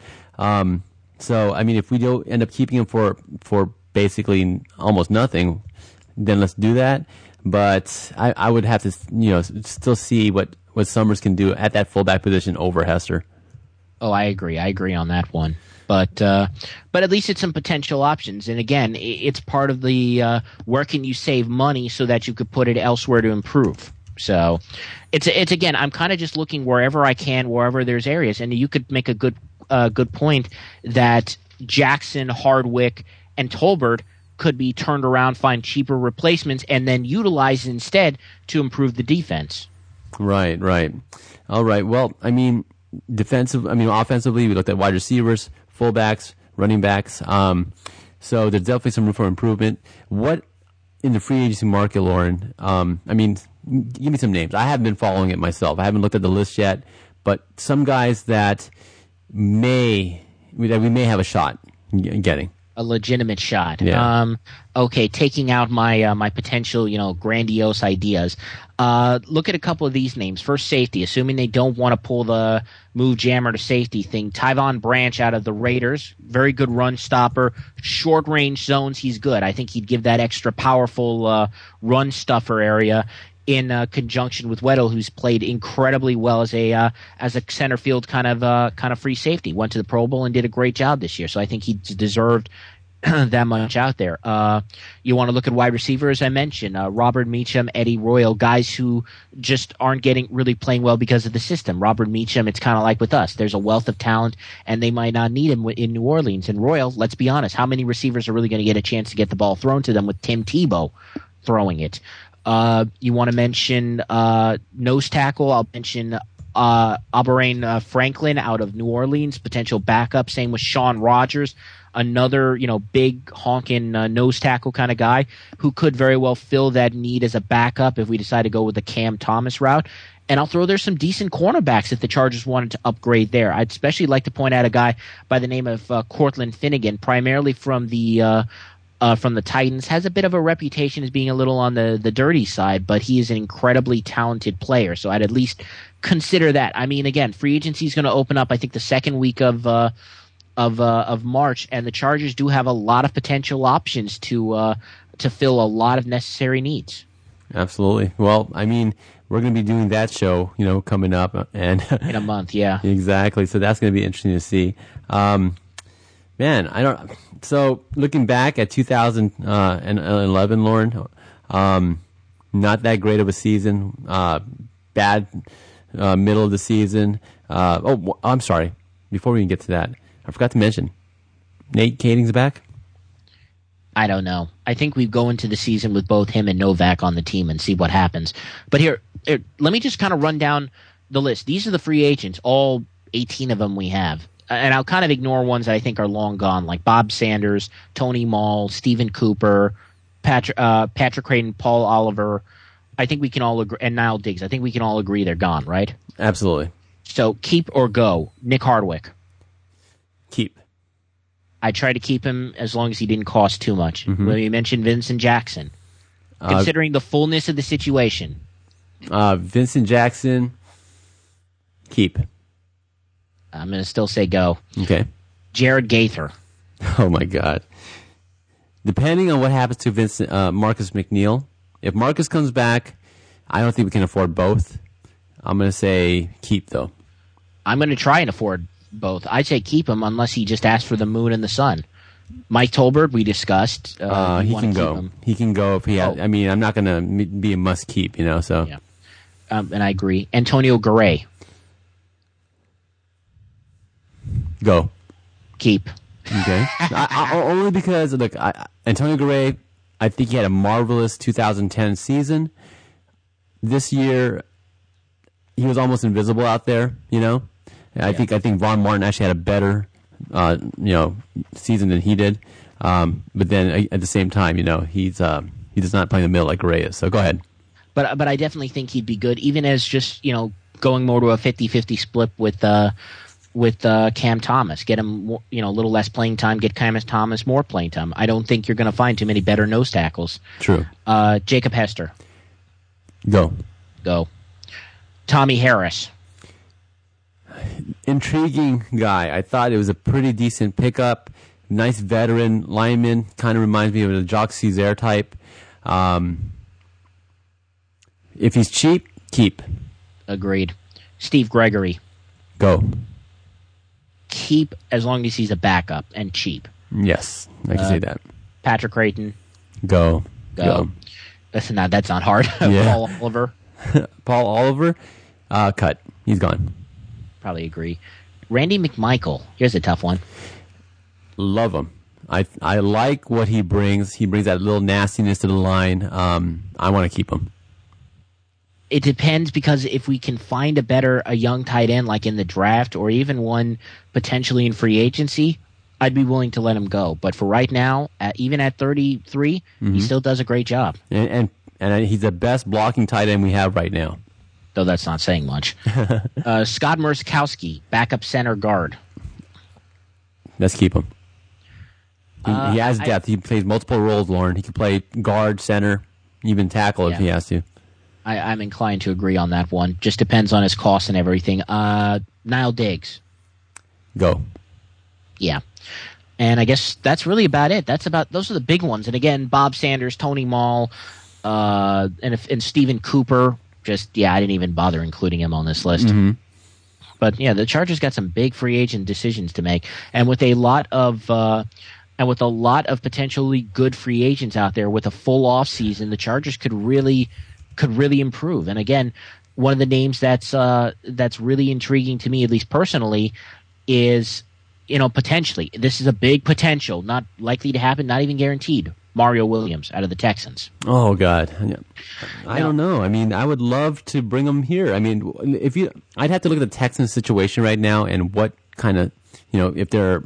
So, I mean, if we do end up keeping him for basically almost nothing, then let's do that. But I would have to, still see what Summers can do at that fullback position over Hester. Oh, I agree. I agree on that one. But at least it's some potential options. And again, it's part of the where can you save money so that you could put it elsewhere to improve. So it's again, I'm kind of just looking wherever I can, wherever there's areas. And you could make a good point that Jackson, Hardwick, and Tolbert could be turned around, find cheaper replacements, and then utilized instead to improve the defense. Right. All right. Well, I mean, offensively, we looked at wide receivers, fullbacks, running backs. So there's definitely some room for improvement. What in the free agency market, Lauren? Give me some names. I haven't been following it myself. I haven't looked at the list yet, but some guys that we may have a shot getting. A legitimate shot. Yeah. Okay, taking out my potential, grandiose ideas. Look at a couple of these names. First, safety, assuming they don't want to pull the move jammer to safety thing. Tyvon Branch out of the Raiders, very good run stopper. Short range zones, he's good. I think he'd give that extra powerful run stuffer area in conjunction with Weddle, who's played incredibly well as a center field kind of free safety. Went to the Pro Bowl and did a great job this year. So I think he deserved that much out there. You want to look at wide receiver, as I mentioned, Robert Meacham, Eddie Royal, guys who just aren't really playing well because of the system. Robert Meacham, it's kind of like with us. There's a wealth of talent, and they might not need him in New Orleans. And Royal, let's be honest, how many receivers are really going to get a chance to get the ball thrown to them with Tim Tebow throwing it? You want to mention nose tackle? I'll mention Aberrane Franklin out of New Orleans, potential backup. Same with Sean Rogers, another big honking nose tackle kind of guy who could very well fill that need as a backup if we decide to go with the Cam Thomas route. And I'll throw there some decent cornerbacks if the Chargers wanted to upgrade there. I'd especially like to point out a guy by the name of Cortland Finnegan, primarily from the Titans, has a bit of a reputation as being a little on the dirty side, but he is an incredibly talented player. So I'd at least consider that. I mean, again, free agency is going to open up, I think, the second week of March, and the Chargers do have a lot of potential options to fill a lot of necessary needs. Absolutely. Well, I mean, we're going to be doing that show, coming up and in a month. Yeah, exactly. So that's going to be interesting to see. Man, So looking back at 2011, Lauren, not that great of a season. Bad middle of the season. I'm sorry. Before we even get to that, I forgot to mention Nate Kading's back. I don't know. I think we go into the season with both him and Novak on the team and see what happens. But here let me just kind of run down the list. These are the free agents, all 18 of them we have. And I'll kind of ignore ones that I think are long gone, like Bob Sanders, Tony Mall, Stephen Cooper, Patrick Creighton, Paul Oliver. I think we can all agree, and Niall Diggs. I think we can all agree they're gone, right? Absolutely. So keep or go. Nick Hardwick. Keep. I tried to keep him as long as he didn't cost too much. Mm-hmm. Well, you mentioned Vincent Jackson. Considering the fullness of the situation. Vincent Jackson, keep. I'm going to still say go. Okay. Jared Gaither. Oh, my God. Depending on what happens to Marcus McNeil, if Marcus comes back, I don't think we can afford both. I'm going to say keep, though. I'm going to try and afford both. I'd say keep him unless he just asks for the moon and the sun. Mike Tolbert, we discussed. He can go. He can go if he has. I mean, I'm not going to be a must keep, so. Yeah. And I agree. Antonio Garay. Go. Keep. Okay. Only because, look, Antonio Garay, I think he had a marvelous 2010 season. This year, he was almost invisible out there, I think Von Martin actually had a better, season than he did. But then at the same time, he's He does not play in the middle like Gray is. So go ahead. But I definitely think he'd be good, even as just, going more to a 50-50 split with Cam Thomas. Get him, a little less playing time, get Cam Thomas more playing time. I don't think you're going to find too many better nose tackles. True. Jacob Hester. Go. Tommy Harris. Intriguing guy. I thought it was a pretty decent pickup. Nice veteran lineman. Kind of reminds me of a Jacques Cesaire type. If he's cheap, keep. Agreed. Steve Gregory. Go. Keep as long as he's a backup and cheap. Yes, I can say that. Patrick Creighton. Go. Listen, that's not hard. Yeah. Paul Oliver. Paul Oliver, cut. He's gone. Probably agree. Randy McMichael. Here's a tough one. Love him. I like what he brings. He brings that little nastiness to the line. I want to keep him. It depends, because if we can find a young tight end like in the draft, or even one potentially in free agency, I'd be willing to let him go. But for right now, even at 33, he still does a great job. And he's the best blocking tight end we have right now. Though that's not saying much. Scott Murskowski, backup center guard. Let's keep him. He has depth. He plays multiple roles, Lauren. He can play guard, center, even tackle if he has to. I'm inclined to agree on that one. Just depends on his cost and everything. Nile Diggs. Go. Yeah. And I guess that's really about it. Those are the big ones. And again, Bob Sanders, Tony Mall, and Stephen Cooper. I didn't even bother including him on this list. Mm-hmm. But yeah, the Chargers got some big free agent decisions to make, and with a lot of potentially good free agents out there, with a full off season, the Chargers could really improve. And again, one of the names that's really intriguing to me, at least personally, is potentially, this is a big potential, not likely to happen, not even guaranteed, Mario Williams out of the Texans. Oh God, I don't know. I mean, I would love to bring him here. I mean, I'd have to look at the Texans situation right now and what kind of, if they're,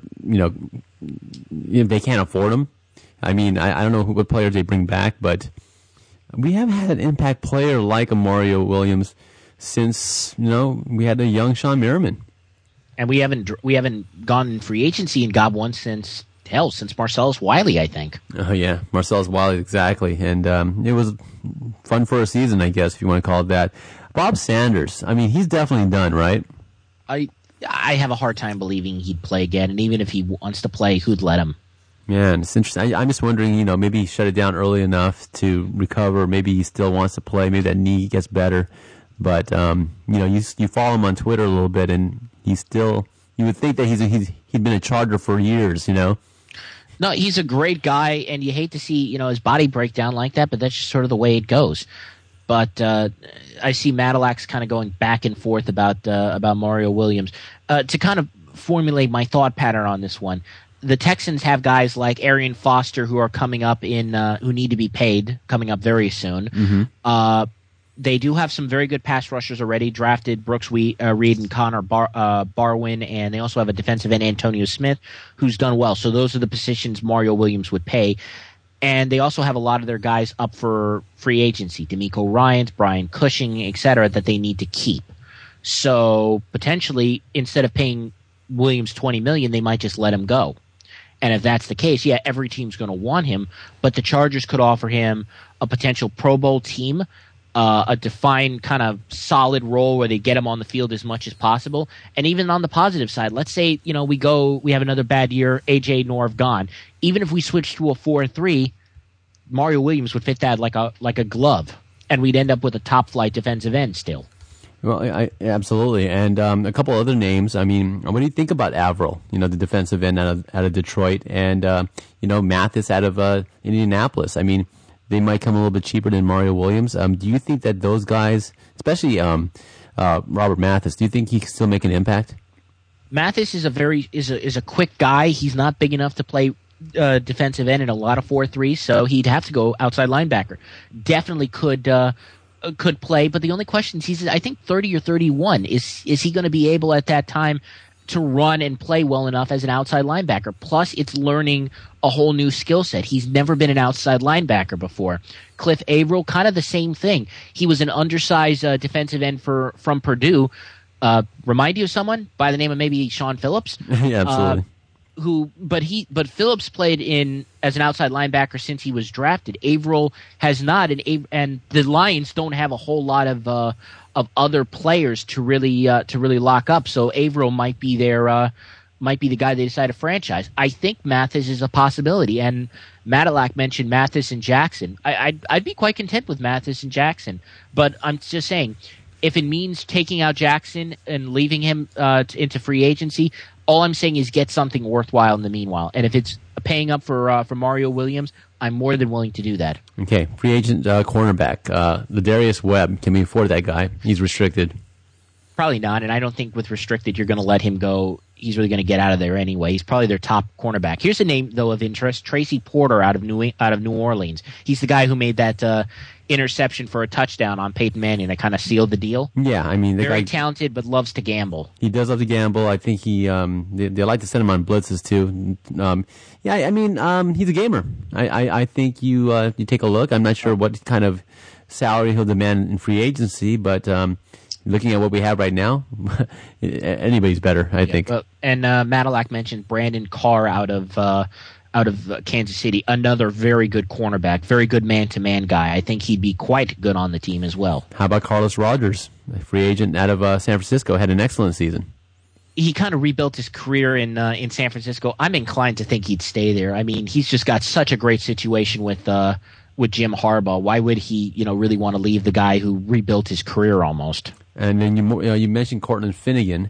if they can't afford him. I mean, I don't know what players they bring back, but we haven't had an impact player like a Mario Williams since we had a young Sean Merriman, and we haven't gone in free agency and got one since Marcellus Wiley, I think. Oh yeah, Marcellus Wiley, exactly, and it was fun for a season, I guess, if you want to call it that. Bob Sanders, I mean, he's definitely done, right? I have a hard time believing he'd play again, and even if he wants to play, who'd let him? Man, it's interesting. I'm just wondering, maybe he shut it down early enough to recover. Maybe he still wants to play. Maybe that knee gets better. But, you follow him on Twitter a little bit, and he's still, you would think that he'd been a Charger for years, No, he's a great guy, and you hate to see, his body break down like that, but that's just sort of the way it goes. But I see Madalax kind of going back and forth about Mario Williams. To kind of formulate my thought pattern on this one, the Texans have guys like Arian Foster who are coming up who need to be paid, coming up very soon. Mm-hmm. They do have some very good pass rushers already, drafted Brooks Reed and Connor Barwin, and they also have a defensive end, Antonio Smith, who's done well. So those are the positions Mario Williams would pay. And they also have a lot of their guys up for free agency, D'Amico Ryans, Brian Cushing, et cetera, that they need to keep. So potentially, instead of paying Williams $20 million, they might just let him go. And if that's the case, yeah, every team's going to want him, but the Chargers could offer him a potential Pro Bowl team, a defined kind of solid role where they get him on the field as much as possible. And even on the positive side, let's say, we have another bad year, AJ Norv gone. Even if we switch to a 4-3, Mario Williams would fit that like a glove, and we'd end up with a top flight defensive end still. Well, absolutely. And a couple other names. I mean, what do you think about Averill, the defensive end out of Detroit, and, Mathis out of Indianapolis? I mean, they might come a little bit cheaper than Mario Williams. Do you think that those guys, especially Robert Mathis, do you think he can still make an impact? Mathis is a quick guy. He's not big enough to play defensive end in a lot of 4-3, so he'd have to go outside linebacker. Definitely could play, but the only question is, he's I think 30 or 31. Is he going to be able at that time to run and play well enough as an outside linebacker. Plus, it's learning a whole new skill set. He's never been an outside linebacker before. Cliff Averill, kind of the same thing. He was an undersized defensive end from Purdue. Remind you of someone by the name of maybe Sean Phillips? Yeah, absolutely. But Phillips played as an outside linebacker since he was drafted. Averill has not, and the Lions don't have a whole lot of other players to really lock up. So Averill might be the guy they decide to franchise. I think Mathis is a possibility, and Matlack mentioned Mathis and Jackson. I'd be quite content with Mathis and Jackson, but I'm just saying, if it means taking out Jackson and leaving him into free agency, all I'm saying is get something worthwhile in the meanwhile. And if it's paying up for Mario Williams, I'm more than willing to do that. Okay, free agent cornerback, Ladarius Webb. Can we afford that guy? He's restricted. Probably not, and I don't think with restricted you're going to let him go. He's really going to get out of there anyway. He's probably their top cornerback. Here's a name, though, of interest: Tracy Porter out of New Orleans. He's the guy who made that interception for a touchdown on Peyton Manning that kind of sealed the deal. Yeah, I mean, very talented, but loves to gamble. He does love to gamble. I think they like to send him on blitzes too. He's a gamer. I think you take a look. I'm not sure what kind of salary he'll demand in free agency, but looking at what we have right now, anybody's better, I think. And Matlack mentioned Brandon Carr out of Kansas City, another very good cornerback, very good man-to-man guy. I think he'd be quite good on the team as well. How about Carlos Rogers, a free agent out of San Francisco, had an excellent season. He kind of rebuilt his career in San Francisco. I'm inclined to think he'd stay there. I mean, he's just got such a great situation with Jim Harbaugh. Why would he, really want to leave the guy who rebuilt his career almost? And then you mentioned Cortland Finnegan.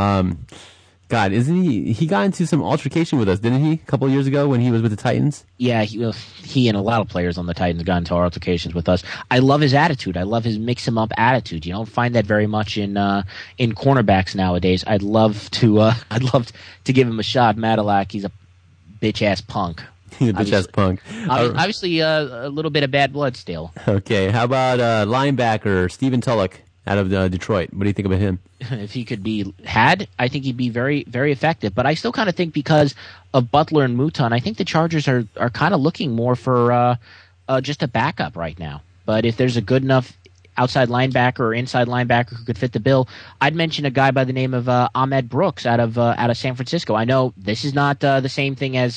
God, isn't he got into some altercation with us, didn't he, a couple of years ago when he was with the Titans? Yeah, he and a lot of players on the Titans got into altercations with us. I love his attitude. I love his mix-em-up attitude. You don't find that very much in cornerbacks nowadays. I'd love to give him a shot. Matlack, he's a bitch-ass punk. He's a bitch-ass punk. Obviously, a little bit of bad blood still. Okay, how about linebacker Stephen Tulloch out of Detroit? What do you think about him? If he could be had, I think he'd be very, very effective. But I still kind of think because of Butler and Mouton, I think the Chargers are kind of looking more for just a backup right now. But if there's a good enough outside linebacker or inside linebacker who could fit the bill, I'd mention a guy by the name of Ahmed Brooks out of San Francisco. I know this is not the same thing as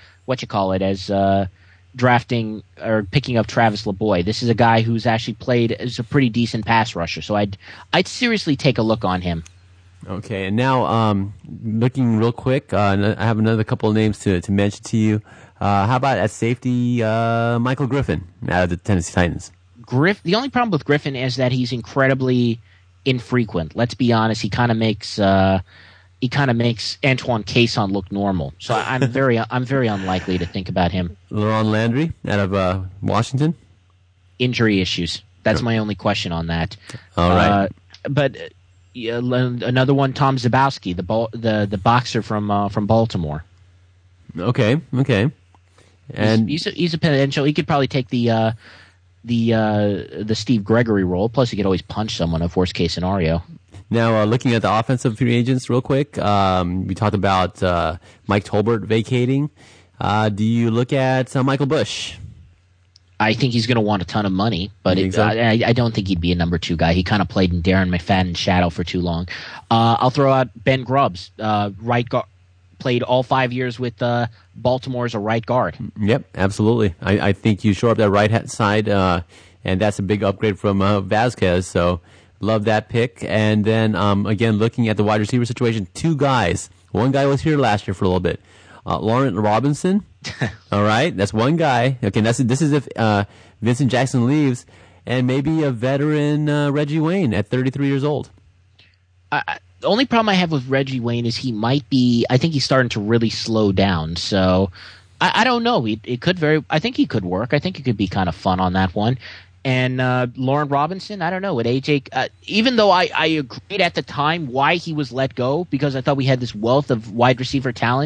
drafting or picking up Travis LeBoy. This is a guy who's actually played as a pretty decent pass rusher, so I'd seriously take a look on him. Okay, and now looking real quick, I have another couple of names to mention to you. How about at safety, Michael Griffin out of the Tennessee Titans? The only problem with Griffin is that he's incredibly infrequent. Let's be honest, he kind of makes Antoine Cason look normal. So I'm very unlikely to think about him. Laron Landry out of Washington? Injury issues. That's my only question on that. All right. But another one, Tom Zabowski, the boxer from Baltimore. Okay. And he's a potential. He could probably take the Steve Gregory role. Plus, he could always punch someone. Of worst case scenario. Now, looking at the offensive free agents real quick, we talked about Mike Tolbert vacating. Do you look at Michael Bush? I think he's going to want a ton of money, but I don't think he'd be a number 2 guy. He kind of played in Darren McFadden's shadow for too long. I'll throw out Ben Grubbs, right guard. Played all 5 years with Baltimore as a right guard. Yep, absolutely. I think you shore up that right side, and that's a big upgrade from Vasquez, so love that pick. And then, again, looking at the wide receiver situation, 2 guys. One guy was here last year for a little bit. Lawrence Robinson. All right, that's one guy. Okay, this is if Vincent Jackson leaves, and maybe a veteran Reggie Wayne at 33 years old. The only problem I have with Reggie Wayne is he might be. I think he's starting to really slow down. So I don't know. I think he could work. I think it could be kind of fun on that one. And Lauren Robinson, I don't know. With AJ, even though I agreed at the time why he was let go, because I thought we had this wealth of wide receiver talent,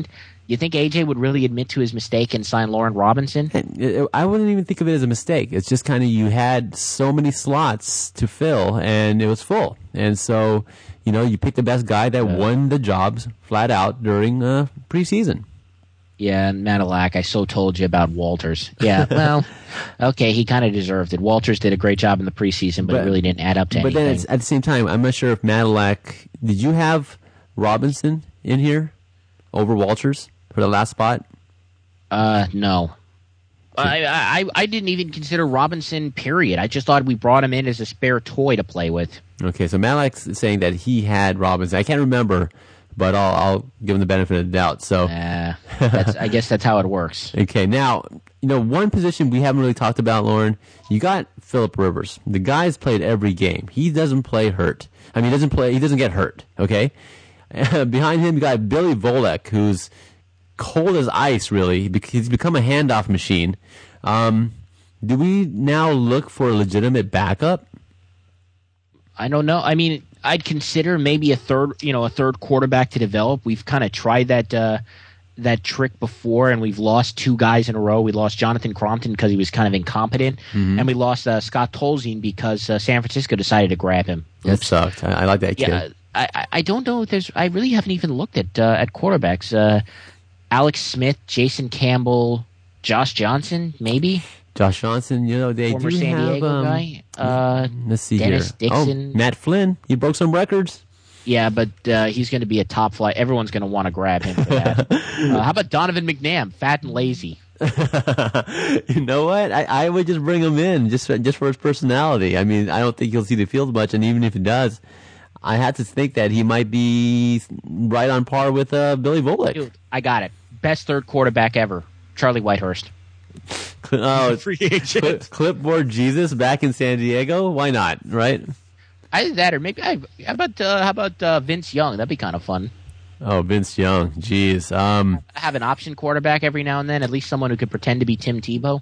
You think AJ would really admit to his mistake and sign Lauren Robinson? I wouldn't even think of it as a mistake. It's just kind of you had so many slots to fill, and it was full. And so, you picked the best guy that won the jobs flat out during preseason. Yeah, Matalack, I so told you about Walters. Yeah, well, okay, he kind of deserved it. Walters did a great job in the preseason, but it really didn't add up to anything. But then at the same time, I'm not sure if Matalack... Did you have Robinson in here over Walters for the last spot? No. I didn't even consider Robinson, period. I just thought we brought him in as a spare toy to play with. Okay, so Matalack's saying that he had Robinson. I can't remember, but I'll give him the benefit of the doubt. So I guess that's how it works. Okay, now, one position we haven't really talked about, Lauren, you got Phillip Rivers. The guy's played every game. He doesn't play hurt. I mean, he doesn't get hurt, okay? Behind him, you got Billy Volek, who's cold as ice, really, because he's become a handoff machine. Do we now look for a legitimate backup? I don't know. I mean, I'd consider maybe a third quarterback to develop. We've kind of tried that trick before, and we've lost two guys in a row. We lost Jonathan Crompton because he was kind of incompetent, and we lost Scott Tolzien because San Francisco decided to grab him. That sucked. I like that kid. Yeah, I don't know if there's. I really haven't even looked at quarterbacks. Alex Smith, Jason Campbell, Josh Johnson, maybe. Josh Johnson, they former do San have. Diego guy. Let's see Dennis here. Dixon. Oh, Matt Flynn. He broke some records. Yeah, but he's going to be a top flight. Everyone's going to want to grab him for that. How about Donovan McNabb, fat and lazy? You know what? I would just bring him in just for his personality. I mean, I don't think he'll see the field much, and even if he does, I had to think that he might be right on par with Billy Volek. Dude, I got it. Best third quarterback ever, Charlie Whitehurst. Oh, free agent. Clipboard Jesus back in San Diego? Why not? Right? Either that or maybe how about Vince Young? That'd be kind of fun. Oh, Vince Young. Jeez. Have an option quarterback every now and then, at least someone who could pretend to be Tim Tebow.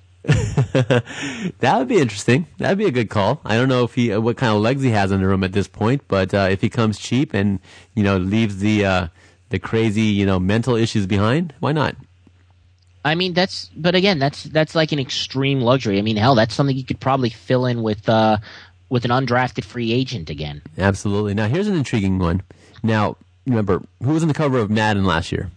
That would be interesting. That'd be a good call. I don't know if what kind of legs he has under him at this point, but if he comes cheap and leaves the crazy mental issues behind, why not? I mean, that's like an extreme luxury. I mean, hell, that's something you could probably fill in with an undrafted free agent again. Absolutely. Now, here's an intriguing one. Now, remember, who was on the cover of Madden last year?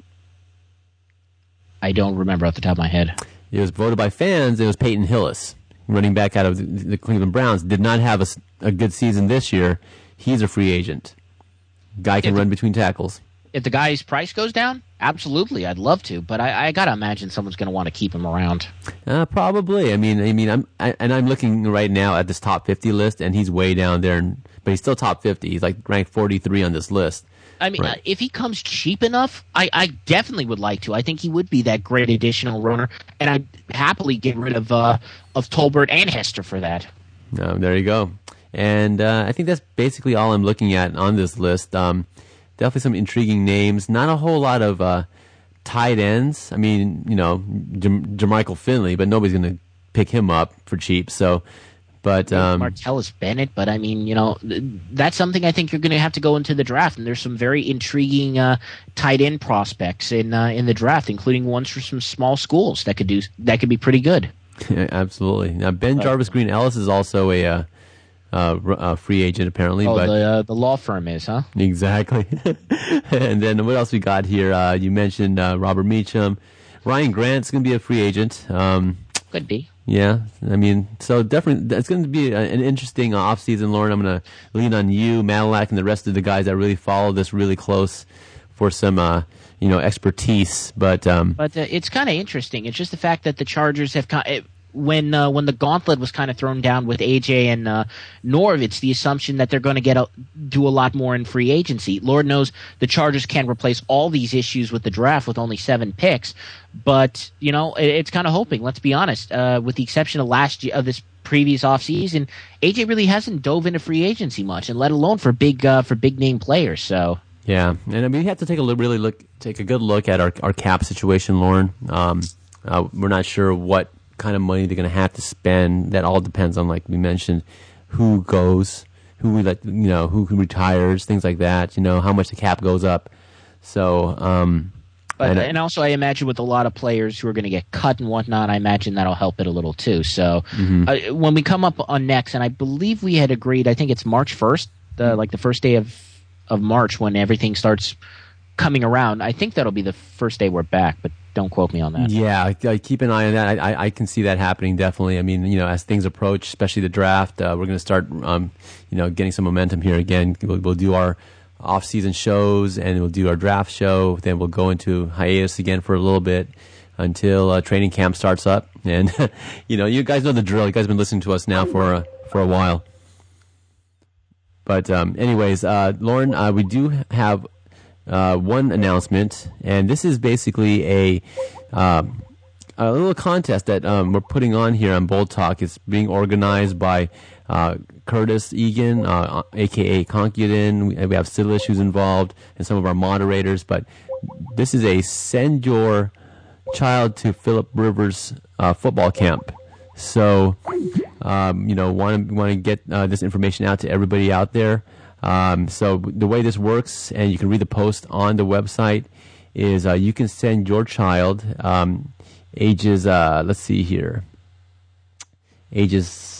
I don't remember off the top of my head. It was voted by fans. It was Peyton Hillis, running back out of the Cleveland Browns. Did not have a good season this year. He's a free agent. Guy can run between tackles. If the guy's price goes down, absolutely, I'd love to. But I gotta imagine someone's going to want to keep him around. Probably. I mean, I'm looking right now at this top 50 list, and he's way down there. But he's still top 50. He's like ranked 43 on this list. I mean, if he comes cheap enough, I definitely would like to. I think he would be that great additional runner, and I'd happily get rid of Tolbert and Hester for that. There you go. And I think that's basically all I'm looking at on this list. Definitely some intriguing names. Not a whole lot of tight ends. I mean, Jermichael Finley, but nobody's going to pick him up for cheap. So, but Martellus Bennett. But I mean, that's something I think you're going to have to go into the draft. And there's some very intriguing tight end prospects in the draft, including ones for some small schools that could be pretty good. Yeah, absolutely. Now, Ben Jarvis Green Ellis is also a free agent apparently. But the law firm is, huh? Exactly. And then what else we got here? You mentioned Robert Meacham. Ryan Grant's going to be a free agent. Could be. Yeah. I mean, so definitely it's going to be an interesting offseason, Lauren. I'm going to lean on you, Matalack, and the rest of the guys that really follow this really close for some expertise. But it's kind of interesting. It's just the fact that the Chargers have when the gauntlet was kind of thrown down with AJ and Norv, it's the assumption that they're going to do a lot more in free agency. Lord knows the Chargers can't replace all these issues with the draft with only 7 picks, but it's kind of hoping. Let's be honest. With the exception of last year, of this previous offseason, AJ really hasn't dove into free agency much, and let alone for big name players. So. Yeah, and I mean, we have to take a good look at our cap situation, Lauren. We're not sure what kind of money they're going to have to spend. That all depends on, like we mentioned, who goes, who who retires, things like that. How much the cap goes up. So But and also, I imagine with a lot of players who are going to get cut and whatnot, I imagine that'll help it a little too. So when we come up on next, and I believe we had agreed, I think it's March 1st, like the first day of March when everything starts coming around. I think that'll be the first day we're back, but don't quote me on that. Yeah, I keep an eye on that. I can see that happening definitely. I mean, as things approach, especially the draft, we're going to start, getting some momentum here again. We'll do our off-season shows, and we'll do our draft show. Then we'll go into hiatus again for a little bit until training camp starts up. And you guys know the drill. You guys have been listening to us now for a while. But anyways, Lauren, we do have one announcement, and this is basically a little contest that we're putting on here on Bold Talk. It's being organized by Curtis Egan, a.k.a. Concuden. We have Sidlish who's involved, and some of our moderators. But this is a Send Your Child to Philip Rivers football camp. So, want to get this information out to everybody out there. So the way this works, and you can read the post on the website, is you can send your child, ages, let's see here, ages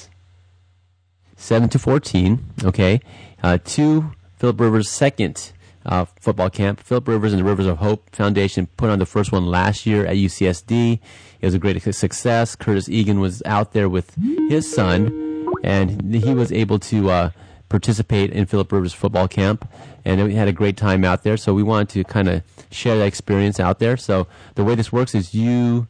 7 to 14, okay, to Philip Rivers' second football camp. Philip Rivers and the Rivers of Hope Foundation put on the first one last year at UCSD. It was a great success. Curtis Egan was out there with his son, and he was able to participate in Philip Rivers' football camp, and we had a great time out there. So we wanted to kind of share that experience out there. So the way this works is you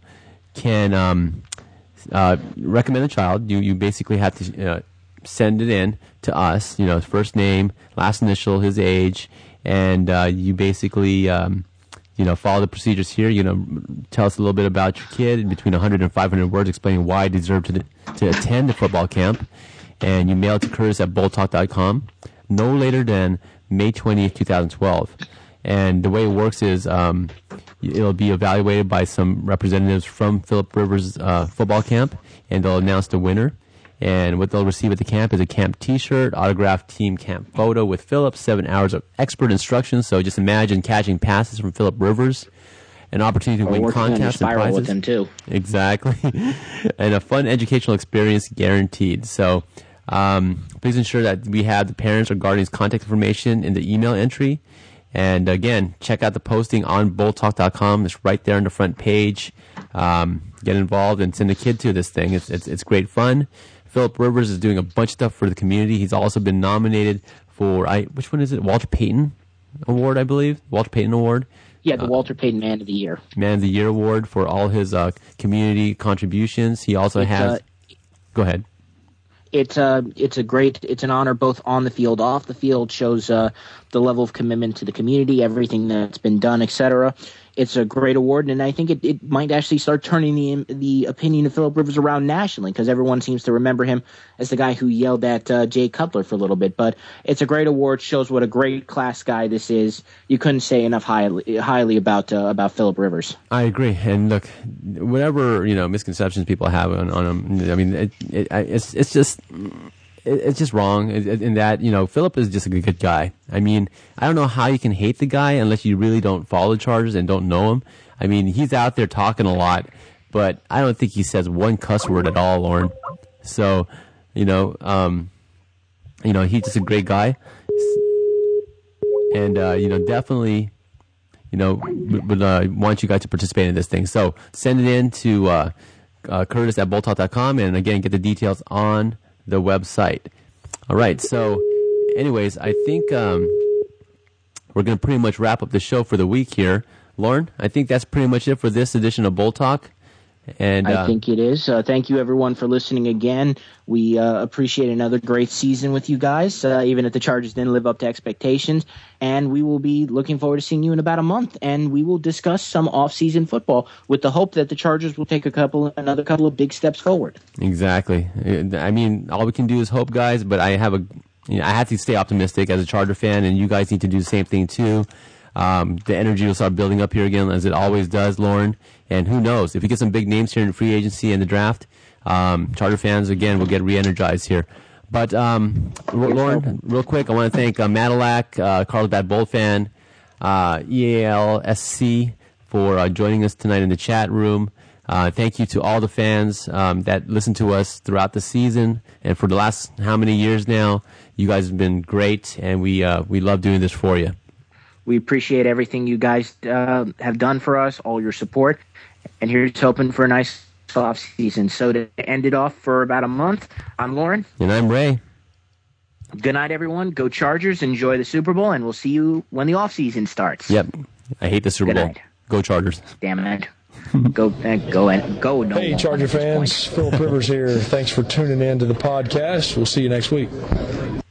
can recommend a child. You basically have to send it in to us, first name, last initial, his age, and you basically follow the procedures here. Tell us a little bit about your kid, between 100 and 500 words, explaining why he deserved to attend the football camp. And you mail it to Curtis at boldtalk.com no later than May 20th, 2012. And the way it works is it'll be evaluated by some representatives from Philip Rivers football camp, and they'll announce the winner. And what they'll receive at the camp is a camp T-shirt, autographed team camp photo with Philip, 7 hours of expert instructions. So just imagine catching passes from Philip Rivers, an opportunity to win contests and prizes. With him too. Exactly. And a fun educational experience guaranteed. So please ensure that we have the parents' or guardians' contact information in the email entry. And again, check out the posting on boldtalk.com. It's right there on the front page. Get involved and send a kid to this thing. It's great fun. Philip Rivers is doing a bunch of stuff for the community. He's also been nominated for, which one is it? Walter Payton Award, I believe. Walter Payton Award. Yeah, the Walter Payton Man of the Year. Man of the Year Award for all his community contributions. He also has. Go ahead. It's an honor both on the field, off the field. Shows the level of commitment to the community, everything that's been done, etc. It's a great award, and I think it might actually start turning the opinion of Philip Rivers around nationally, because everyone seems to remember him as the guy who yelled at Jay Cutler for a little bit. But it's a great award, shows what a great class guy this is. You couldn't say enough highly about Philip Rivers. I agree, and look, whatever misconceptions people have on him, I mean, it's just wrong in that, Philip is just a good guy. I mean, I don't know how you can hate the guy unless you really don't follow the Chargers and don't know him. I mean, he's out there talking a lot, but I don't think he says one cuss word at all, Lauren. So, he's just a great guy. And, definitely, would want you guys to participate in this thing. So send it in to Curtis at boldtalk.com, and again, get the details on the website. All right. So, anyways, I think we're going to pretty much wrap up the show for the week here. Lauren, I think that's pretty much it for this edition of Bold Talk. And I think it is. Thank you, everyone, for listening again. We appreciate another great season with you guys, even if the Chargers didn't live up to expectations. And we will be looking forward to seeing you in about a month, and we will discuss some off-season football with the hope that the Chargers will take another couple of big steps forward. Exactly. I mean, all we can do is hope, guys, but I have to stay optimistic as a Charger fan, and you guys need to do the same thing too. The energy will start building up here again, as it always does, Lauren. And who knows, if we get some big names here in free agency and the draft, Charger fans, again, will get re-energized here. But, Lauren, real quick, I want to thank Madelac, Carlos Bad Bold Fan, EALSC for joining us tonight in the chat room. Thank you to all the fans that listen to us throughout the season and for the last how many years now. You guys have been great, and we love doing this for you. We appreciate everything you guys have done for us, all your support, and here's hoping for a nice off season. So to end it off for about a month, I'm Lauren. And I'm Ray. Good night, everyone. Go Chargers. Enjoy the Super Bowl, and we'll see you when the off season starts. Yep. I hate the Super Bowl. Night. Go Chargers. Damn it. Go. No hey, Charger fans. Philip Rivers here. Thanks for tuning in to the podcast. We'll see you next week.